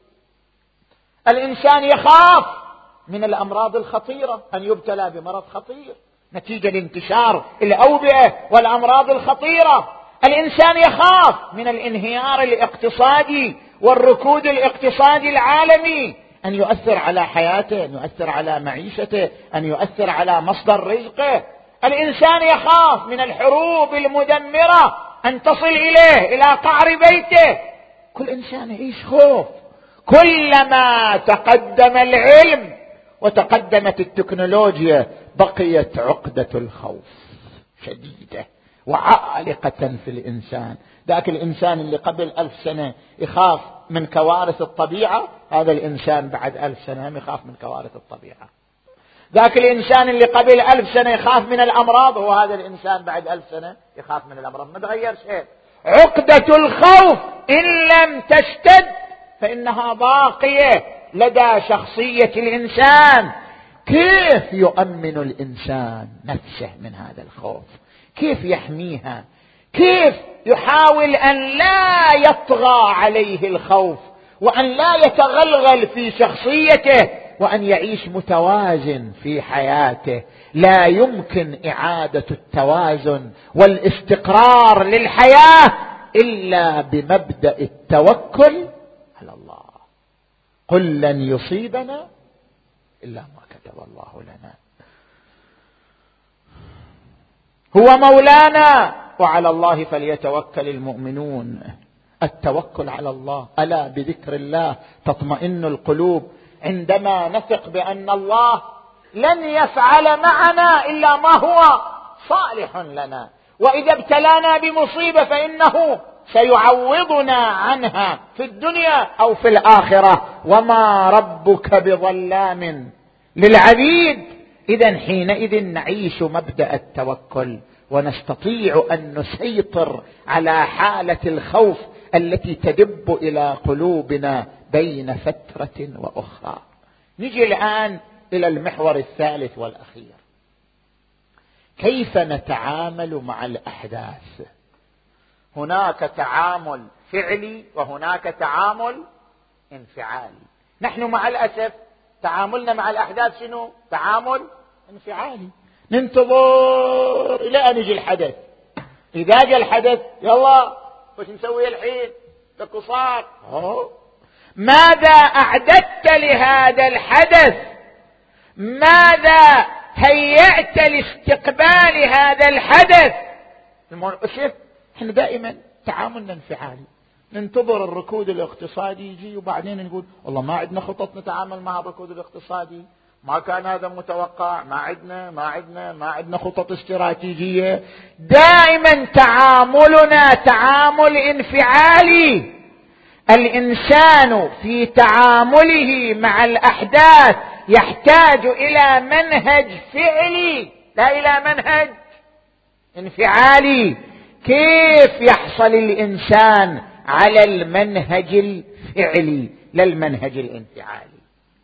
الإنسان يخاف من الأمراض الخطيرة، أن يبتلى بمرض خطير نتيجة لانتشار الأوبئة والأمراض الخطيرة. الإنسان يخاف من الانهيار الاقتصادي والركود الاقتصادي العالمي، أن يؤثر على حياته، أن يؤثر على معيشته، أن يؤثر على مصدر رزقه. الإنسان يخاف من الحروب المدمرة أن تصل إليه إلى قعر بيته. كل إنسان يعيش خوف. كلما تقدم العلم وتقدمت التكنولوجيا بقيت عقدة الخوف شديدة وعالقة في الإنسان. ذاك الإنسان اللي قبل ألف سنة يخاف من كوارث الطبيعة، هذا الإنسان بعد ألف سنة يخاف من كوارث الطبيعة. ذاك الإنسان اللي قبل ألف سنة يخاف من الأمراض، هو هذا الإنسان بعد ألف سنة يخاف من الأمراض. ما تغير شيء. عقدة الخوف إن لم تشتد فإنها باقية لدى شخصية الإنسان. كيف يؤمن الإنسان نفسه من هذا الخوف؟ كيف يحميها؟ كيف يحاول أن لا يطغى عليه الخوف وأن لا يتغلغل في شخصيته وأن يعيش متوازن في حياته؟ لا يمكن إعادة التوازن والاستقرار للحياة إلا بمبدأ التوكل على الله. قل لن يصيبنا إلا ما كتب الله لنا، هو مولانا وعلى الله فليتوكل المؤمنون. التوكل على الله. ألا بذكر الله تطمئن القلوب. عندما نثق بأن الله لن يفعل معنا إلا ما هو صالح لنا، وإذا ابتلانا بمصيبة فإنه سيعوضنا عنها في الدنيا أو في الآخرة، وما ربك بظلام للعبيد. إذن حينئذ نعيش مبدأ التوكل ونستطيع أن نسيطر على حالة الخوف التي تدب إلى قلوبنا بين فترة وأخرى. نجي الآن إلى المحور الثالث والأخير. كيف نتعامل مع الأحداث؟ هناك تعامل فعلي وهناك تعامل انفعالي. نحن مع الأسف تعاملنا مع الأحداث شنو؟ تعامل انفعالي. ننتظر إلى أن يجي الحدث. إذا جاء الحدث يلا وش نسوي الحين؟ تقصار. ماذا أعددت لهذا الحدث؟ ماذا هيأت لاستقبال هذا الحدث؟ شوف احنا دائما تعاملنا انفعالي. ننتظر الركود الاقتصادي يجي وبعدين نقول والله ما عندنا خطط نتعامل مع الركود الاقتصادي، ما كان هذا متوقع، ما عندنا ما عندنا ما عندنا خطط استراتيجية. دائما تعاملنا تعامل انفعالي. الإنسان في تعامله مع الأحداث يحتاج إلى منهج فعلي لا إلى منهج انفعالي. كيف يحصل الإنسان على المنهج الفعلي لا المنهج الانفعالي؟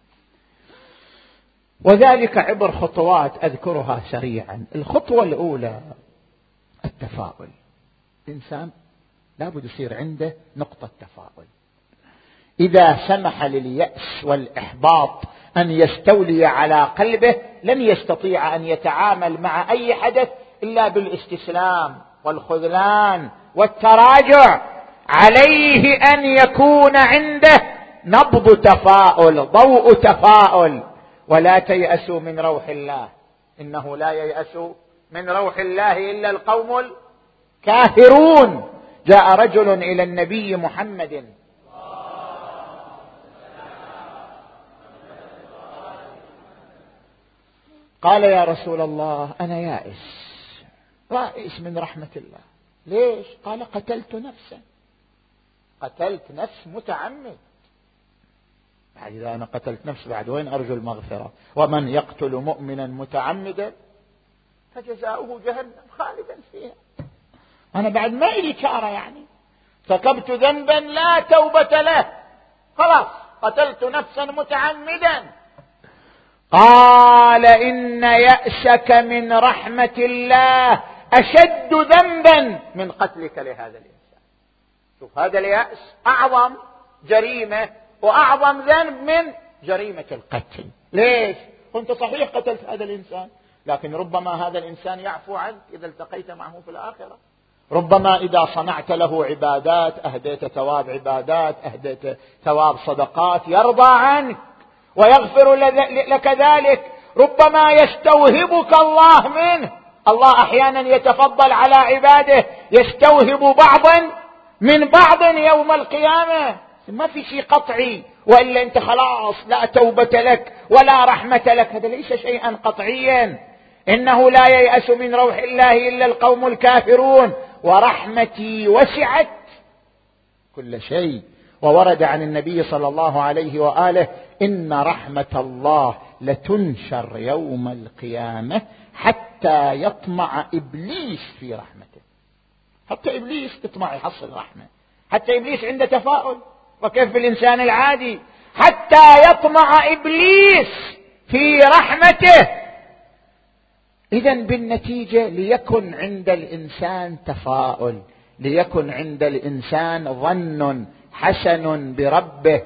وذلك عبر خطوات أذكرها سريعا. الخطوة الأولى التفاؤل. الإنسان لابد يصير عنده نقطة تفاؤل. إذا سمح لليأس والإحباط أن يستولي على قلبه لن يستطيع أن يتعامل مع أي حدث إلا بالاستسلام والخذلان والتراجع. عليه أن يكون عنده نبض تفاؤل، ضوء تفاؤل. ولا تيأسوا من روح الله، إنه لا ييأس من روح الله إلا القوم الكافرون. جاء رجل إلى النبي محمد قال يا رسول الله أنا يائس رائس من رحمة الله. ليش؟ قال قتلت نفسا، قتلت نفس متعمد. بعد إذا أنا قتلت نفس بعد وين أرجو المغفرة؟ ومن يقتل مؤمنا متعمدا فجزاؤه جهنم خالدا فيها. أنا بعد ما إلي شارة، يعني ارتكبت ذنبا لا توبة له، خلاص قتلت نفسا متعمدا. قال إن يأسك من رحمة الله أشد ذنبا من قتلك لهذا الإنسان. شوف هذا اليأس أعظم جريمة وأعظم ذنب من جريمة القتل. ليش؟ كنت صحيح قتلت هذا الإنسان، لكن ربما هذا الإنسان يعفو عنك إذا التقيت معه في الآخرة. ربما إذا صنعت له عبادات أهديت ثواب عبادات، أهديت ثواب صدقات، يرضى عنك ويغفر لك ذلك. ربما يستوهبك الله منه. الله أحيانا يتفضل على عباده، يستوهب بعضا من بعض يوم القيامة. ما في شيء قطعي، وإلا أنت خلاص لا توبة لك ولا رحمة لك. هذا ليس شيئا قطعيا. إنه لا ييأس من روح الله إلا القوم الكافرون ورحمتي وسعت كل شيء. وورد عن النبي صلى الله عليه وآله إن رحمة الله لتنشر يوم القيامة حتى يطمع إبليس في رحمته. حتى إبليس يطمع يحصل رحمة، حتى إبليس عنده تفاؤل، وكيف بالإنسان العادي؟ حتى يطمع إبليس في رحمته. إذن بالنتيجة ليكن عند الإنسان تفاؤل، ليكن عند الإنسان ظن حسن بربه.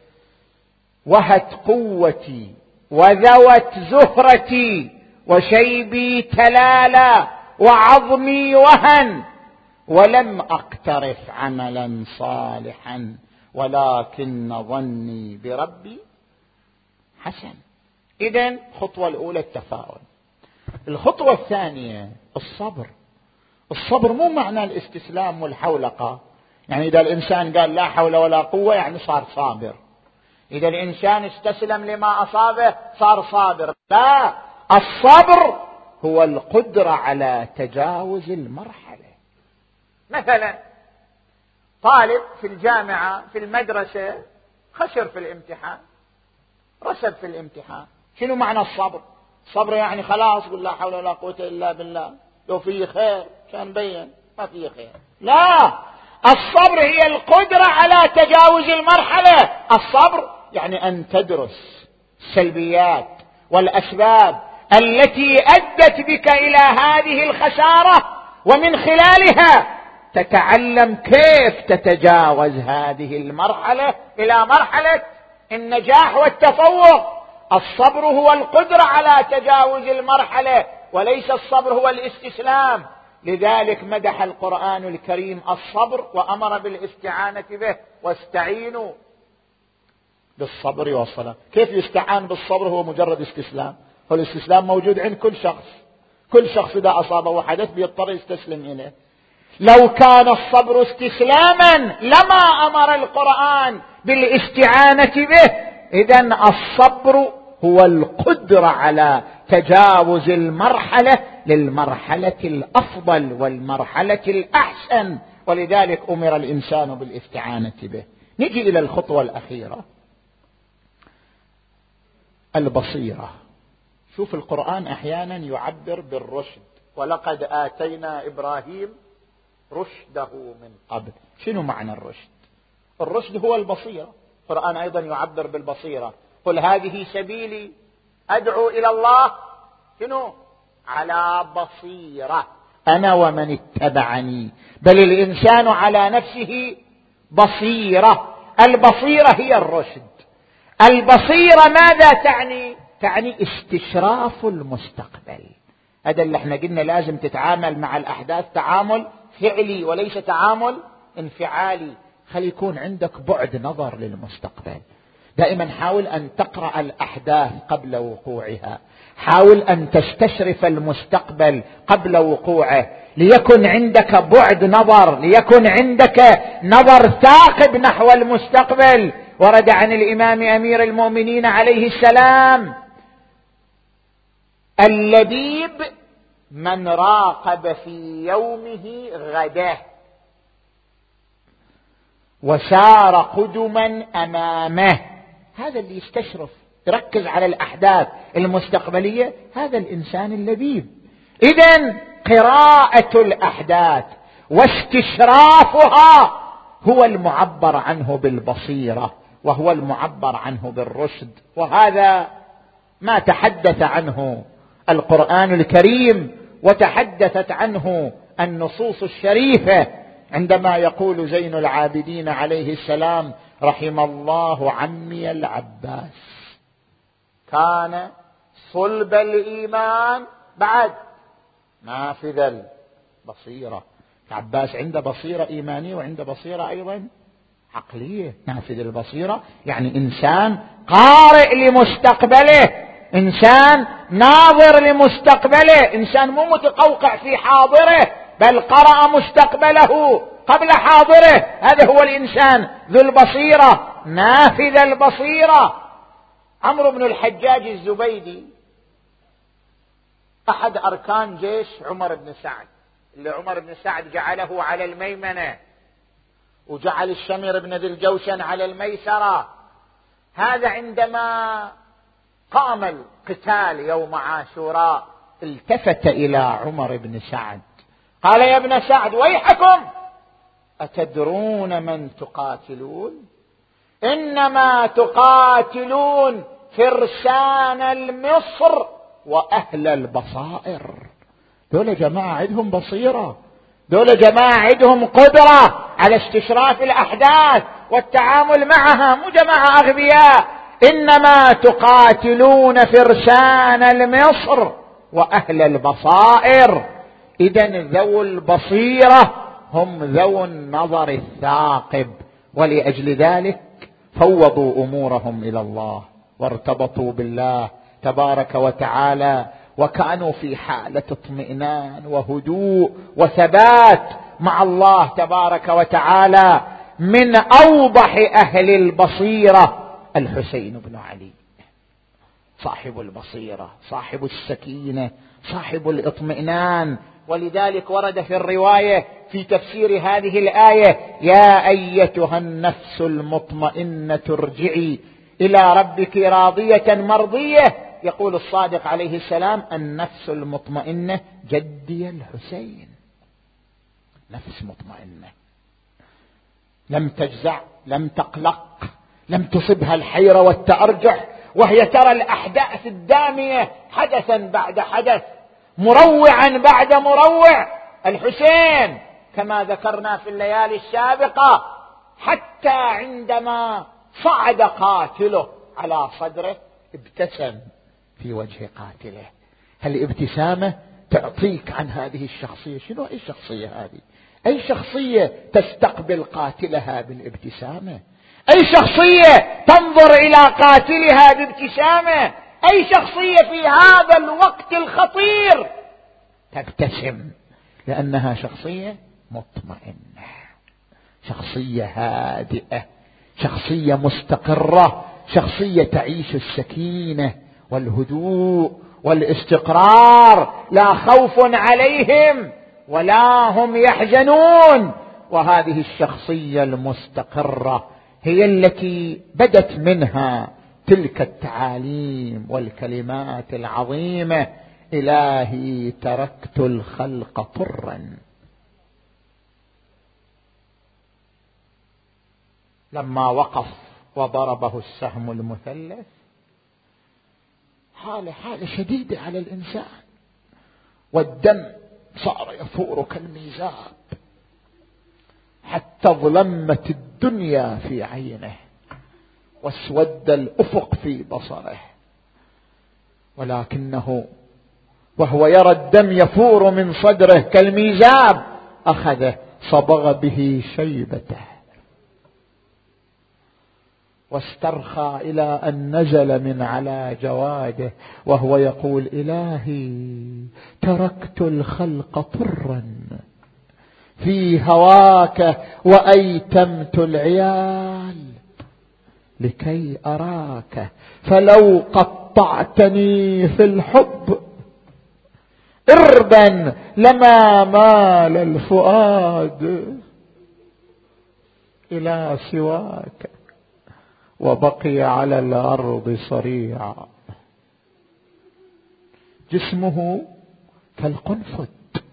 وهت قوتي وذوت زهرتي وشيبي تلالا وعظمي وهن ولم أقترف عملا صالحا ولكن ظني بربي حسن. إذن الخطوة الأولى التفاؤل. الخطوة الثانية الصبر. الصبر مو معنى الاستسلام والحولقة، يعني إذا الإنسان قال لا حول ولا قوة يعني صار صابر. إذا الإنسان استسلم لما أصابه صار صابر. لا، الصبر هو القدرة على تجاوز المرحلة. مثلا طالب في الجامعة في المدرسة خسر في الامتحان، رسب في الامتحان. شنو معنى الصبر؟ الصبر يعني خلاص قل لا حول ولا قوة إلا بالله، لو فيه خير كان بين، ما فيه خير. لا، الصبر هي القدرة على تجاوز المرحلة. الصبر يعني أن تدرس السلبيات والأسباب التي أدت بك إلى هذه الخسارة، ومن خلالها تتعلم كيف تتجاوز هذه المرحلة إلى مرحلة النجاح والتفوق. الصبر هو القدرة على تجاوز المرحلة، وليس الصبر هو الاستسلام. لذلك مدح القرآن الكريم الصبر وأمر بالاستعانة به، واستعينوا بالصبر والصلاة. كيف يستعان بالصبر؟ هو مجرد استسلام. هو الاستسلام موجود عند كل شخص. كل شخص إذا أصابه حدث بيضطر يستسلم إليه. لو كان الصبر استسلاما لما أمر القرآن بالاستعانة به. إذن الصبر هو القدرة على تجاوز المرحلة للمرحلة الأفضل والمرحلة الأحسن، ولذلك أمر الإنسان بالاستعانة به. نجي إلى الخطوة الأخيرة، البصيرة. شوف القرآن أحيانا يعبر بالرشد، ولقد آتينا إبراهيم رشده من قبل. شنو معنى الرشد؟ الرشد هو البصيرة. القرآن أيضا يعبر بالبصيرة، قل هذه سبيلي أدعو إلى الله شنو؟ على بصيرة أنا ومن اتبعني. بل الإنسان على نفسه بصيرة. البصيرة هي الرشد. البصيرة ماذا تعني؟ تعني استشراف المستقبل. هذا اللي احنا قلنا لازم تتعامل مع الأحداث تعامل فعلي وليس تعامل انفعالي. خلي يكون عندك بعد نظر للمستقبل. دائما حاول أن تقرأ الأحداث قبل وقوعها، حاول أن تستشرف المستقبل قبل وقوعه، ليكن عندك بعد نظر، ليكن عندك نظر ثاقب نحو المستقبل. ورد عن الإمام أمير المؤمنين عليه السلام اللبيب من راقب في يومه غداه وسار قدما أمامه، هذا اللي يستشرف يركز على الأحداث المستقبلية، هذا الإنسان اللبيب. إذن قراءة الأحداث واستشرافها هو المعبر عنه بالبصيرة، وهو المعبر عنه بالرشد، وهذا ما تحدث عنه القرآن الكريم وتحدثت عنه النصوص الشريفة، عندما يقول زين العابدين عليه السلام: رحم الله عمي العباس كان صلب الإيمان بعد نافذ البصيرة. العباس عنده بصيرة إيمانية وعنده بصيرة أيضا عقلية. نافذ البصيرة يعني إنسان قارئ لمستقبله، إنسان ناظر لمستقبله، إنسان مو متقوقع في حاضره بل قرأ مستقبله قبل حاضره، هذا هو الإنسان ذو البصيرة نافذ البصيرة. عمرو بن الحجاج الزبيدي أحد أركان جيش عمر بن سعد، اللي عمر بن سعد جعله على الميمنة وجعل الشمر بن ذي الجوشن على الميسرة. هذا عندما قام القتال يوم عاشوراء التفت إلى عمر بن سعد قال: يا ابن سعد ويحكم، أتدرون من تقاتلون؟ إنما تقاتلون فرسان المصر وأهل البصائر. دول جماعة عندهم بصيرة، دول جماعة عندهم قدرة على استشراف الأحداث والتعامل معها، مو جماعة أغبياء. إنما تقاتلون فرسان المصر وأهل البصائر. إذن ذو البصيرة هم ذو النظر الثاقب، ولأجل ذلك فوضوا أمورهم إلى الله وارتبطوا بالله تبارك وتعالى، وكانوا في حالة اطمئنان وهدوء وثبات مع الله تبارك وتعالى. من أوضح أهل البصيرة الحسين بن علي، صاحب البصيرة، صاحب السكينة، صاحب الاطمئنان. ولذلك ورد في الرواية في تفسير هذه الآية: يا أيتها النفس المطمئنة ارجعي إلى ربك راضية مرضية. يقول الصادق عليه السلام: النفس المطمئنة جدي الحسين. نفس مطمئنة لم تجزع، لم تقلق، لم تصبها الحيرة والتأرجح، وهي ترى الأحداث الدامية حدثا بعد حدث، مروعا بعد مروع. الحسين كما ذكرنا في الليالي السابقة، حتى عندما صعد قاتله على صدره ابتسم في وجه قاتله. هالابتسامة تعطيك عن هذه الشخصية. شنو أي شخصية هذه؟ أي شخصية تستقبل قاتلها بالابتسامة؟ أي شخصية تنظر إلى قاتلها بابتسامة؟ أي شخصية في هذا الوقت الخطير تبتسم؟ لأنها شخصية مطمئنة، شخصية هادئة، شخصية مستقرة، شخصية تعيش السكينة والهدوء والاستقرار، لا خوف عليهم ولا هم يحزنون. وهذه الشخصية المستقرة هي التي بدت منها تلك التعاليم والكلمات العظيمة: إلهي تركت الخلق طرا. لما وقف وضربه السهم المثلث حالة حالة شديدة على الإنسان، والدم صار يفور كالميزاب، حتى ظلمت الدنيا في عينه واسود الأفق في بصره. ولكنه وهو يرى الدم يفور من صدره كالميزاب أخذه صبغ به شيبته واسترخى إلى أن نزل من على جواده وهو يقول: إلهي تركت الخلق طرا في هواك وأيتمت العيال لكي أراك، فلو قطعتني في الحب اربا لما مال الفؤاد إلى سواك وبقي على الأرض صريعا. جسمه كالقنفذ.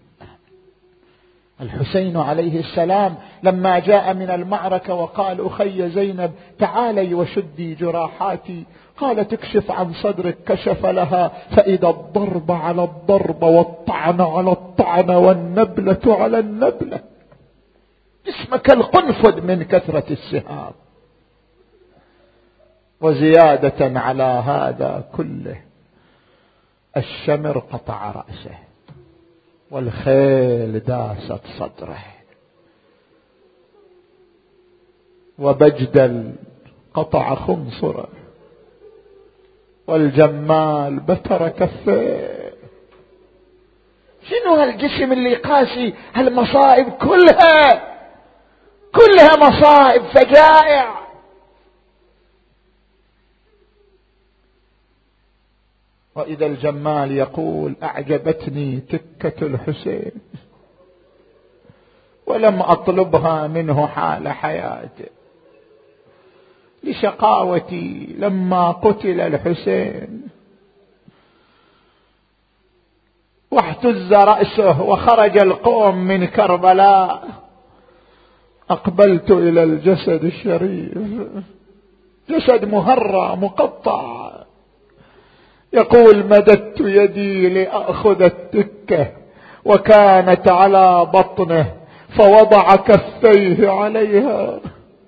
الحسين عليه السلام لما جاء من المعركة وقال أخي زينب تعالي وشدي جراحاتي، قالت اكشف عن صدرك، كشف لها فإذا الضرب على الضرب والطعن على الطعن والنبلة على النبلة. جسمك القنفذ من كثرة السهام. وزيادة على هذا كله الشمر قطع رأسه والخيل داست صدره، وبجدل قطع خنصره، والجمال بتر كفيه. شنو هالجسم اللي قاسي هالمصائب كلها؟ كلها مصائب فجائع. وإذا الجمال يقول أعجبتني تكة الحسين ولم أطلبها منه حال حياته، لشقاوتي لما قتل الحسين واحتز رأسه وخرج القوم من كربلاء، أقبلت إلى الجسد الشريف، جسد مهرى مقطع. يقول مددت يدي لأخذ التكة وكانت على بطنه فوضع كفيه عليها.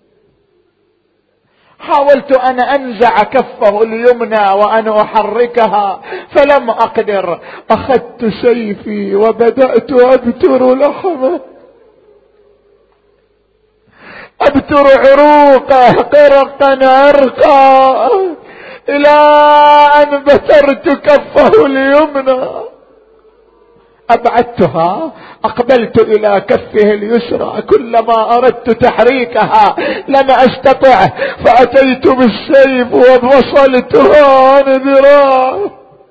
حاولت أن أنزع كفه اليمنى وأن أحركها فلم أقدر. أخذت سيفي وبدأت أبتر لحمه، أبتر عروقه قرقا عرقا إلى أن بترت كفه اليمنى. أبعدتها، أقبلت إلى كفه اليسرى، كلما أردت تحريكها لم أستطع، فأتيت بالسيف وفصلتها عن ذراعه،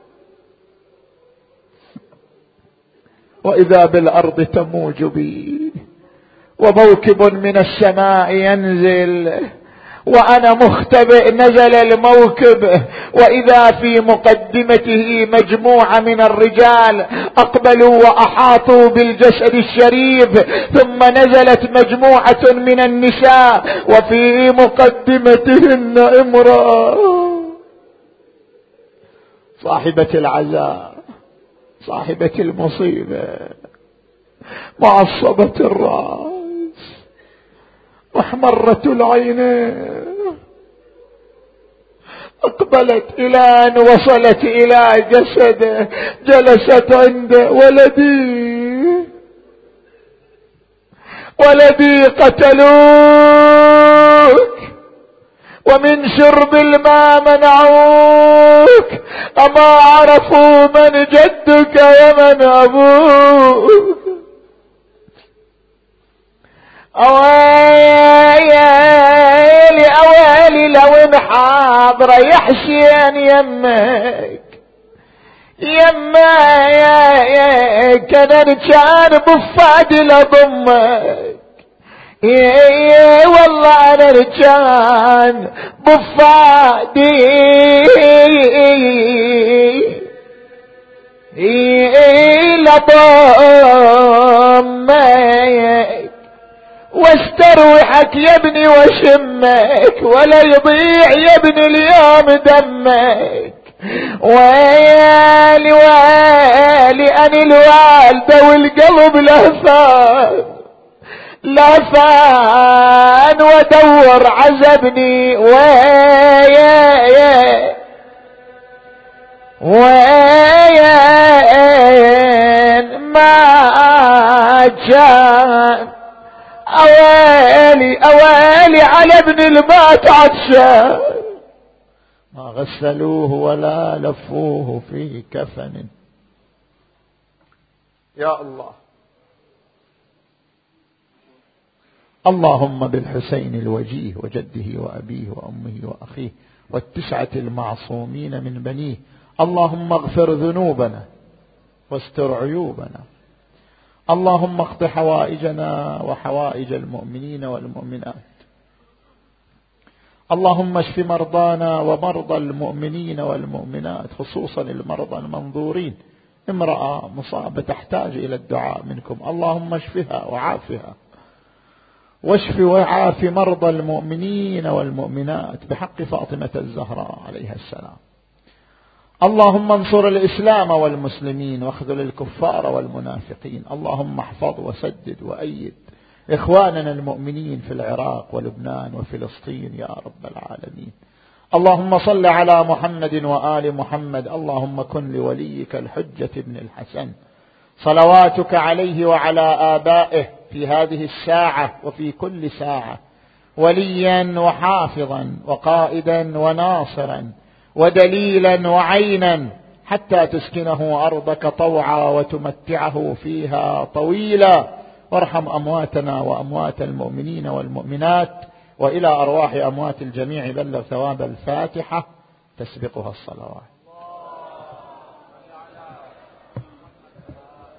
وإذا بالأرض تموج بي، وموكب من السماء ينزل وأنا مختبئ. نزل الموكب وإذا في مقدمته مجموعة من الرجال أقبلوا وأحاطوا بالجسد الشريف، ثم نزلت مجموعة من النساء وفي مقدمتهن امرأة صاحبة العزاء، صاحبة المصيبة، معصبة الرأس، محمرة العينين. أقبلت إلى أن وصلت إلى جسده، جلست عنده. ولدي ولدي قتلوك ومن شرب الماء منعوك، أما عرفوا من جدك ومن أبوك. أويلي أويلي لو انحاضر يحسين يمك يما يا كان كان بفادي لضمك. ايه والله انا كان بفادي ايه لضمك، واستروحك يا ابني وشمك، ولا يضيع يا ابني اليوم دمك. ويالي ويالي أنا الوالدة والقلب لهفان لهفان ودور عذبني. ويا وين ما كان أوالي أوالي على ابن المات عطشان، ما غسلوه ولا لفوه في كفن. يا الله. اللهم بالحسين الوجيه وجده وأبيه وأمه وأخيه والتسعة المعصومين من بنيه، اللهم اغفر ذنوبنا واستر عيوبنا. اللهم اقض حوائجنا وحوائج المؤمنين والمؤمنات. اللهم اشف مرضانا ومرضى المؤمنين والمؤمنات، خصوصا المرضى المنظورين. امرأة مصابة تحتاج إلى الدعاء منكم، اللهم اشفها وعافها، واشف وعاف مرضى المؤمنين والمؤمنات بحق فاطمة الزهراء عليها السلام. اللهم انصر الإسلام والمسلمين واخذل الكفار والمنافقين. اللهم احفظ وسدد وأيد إخواننا المؤمنين في العراق ولبنان وفلسطين يا رب العالمين. اللهم صل على محمد وآل محمد. اللهم كن لوليك الحجة بن الحسن صلواتك عليه وعلى آبائه في هذه الساعة وفي كل ساعة وليا وحافظا وقائدا وناصرا ودليلا وعينا، حتى تسكنه أرضك طوعا وتمتعه فيها طويلا. وارحم أمواتنا وأموات المؤمنين والمؤمنات، وإلى أرواح أموات الجميع بلغ ثواب الفاتحة تسبقها الصلوات.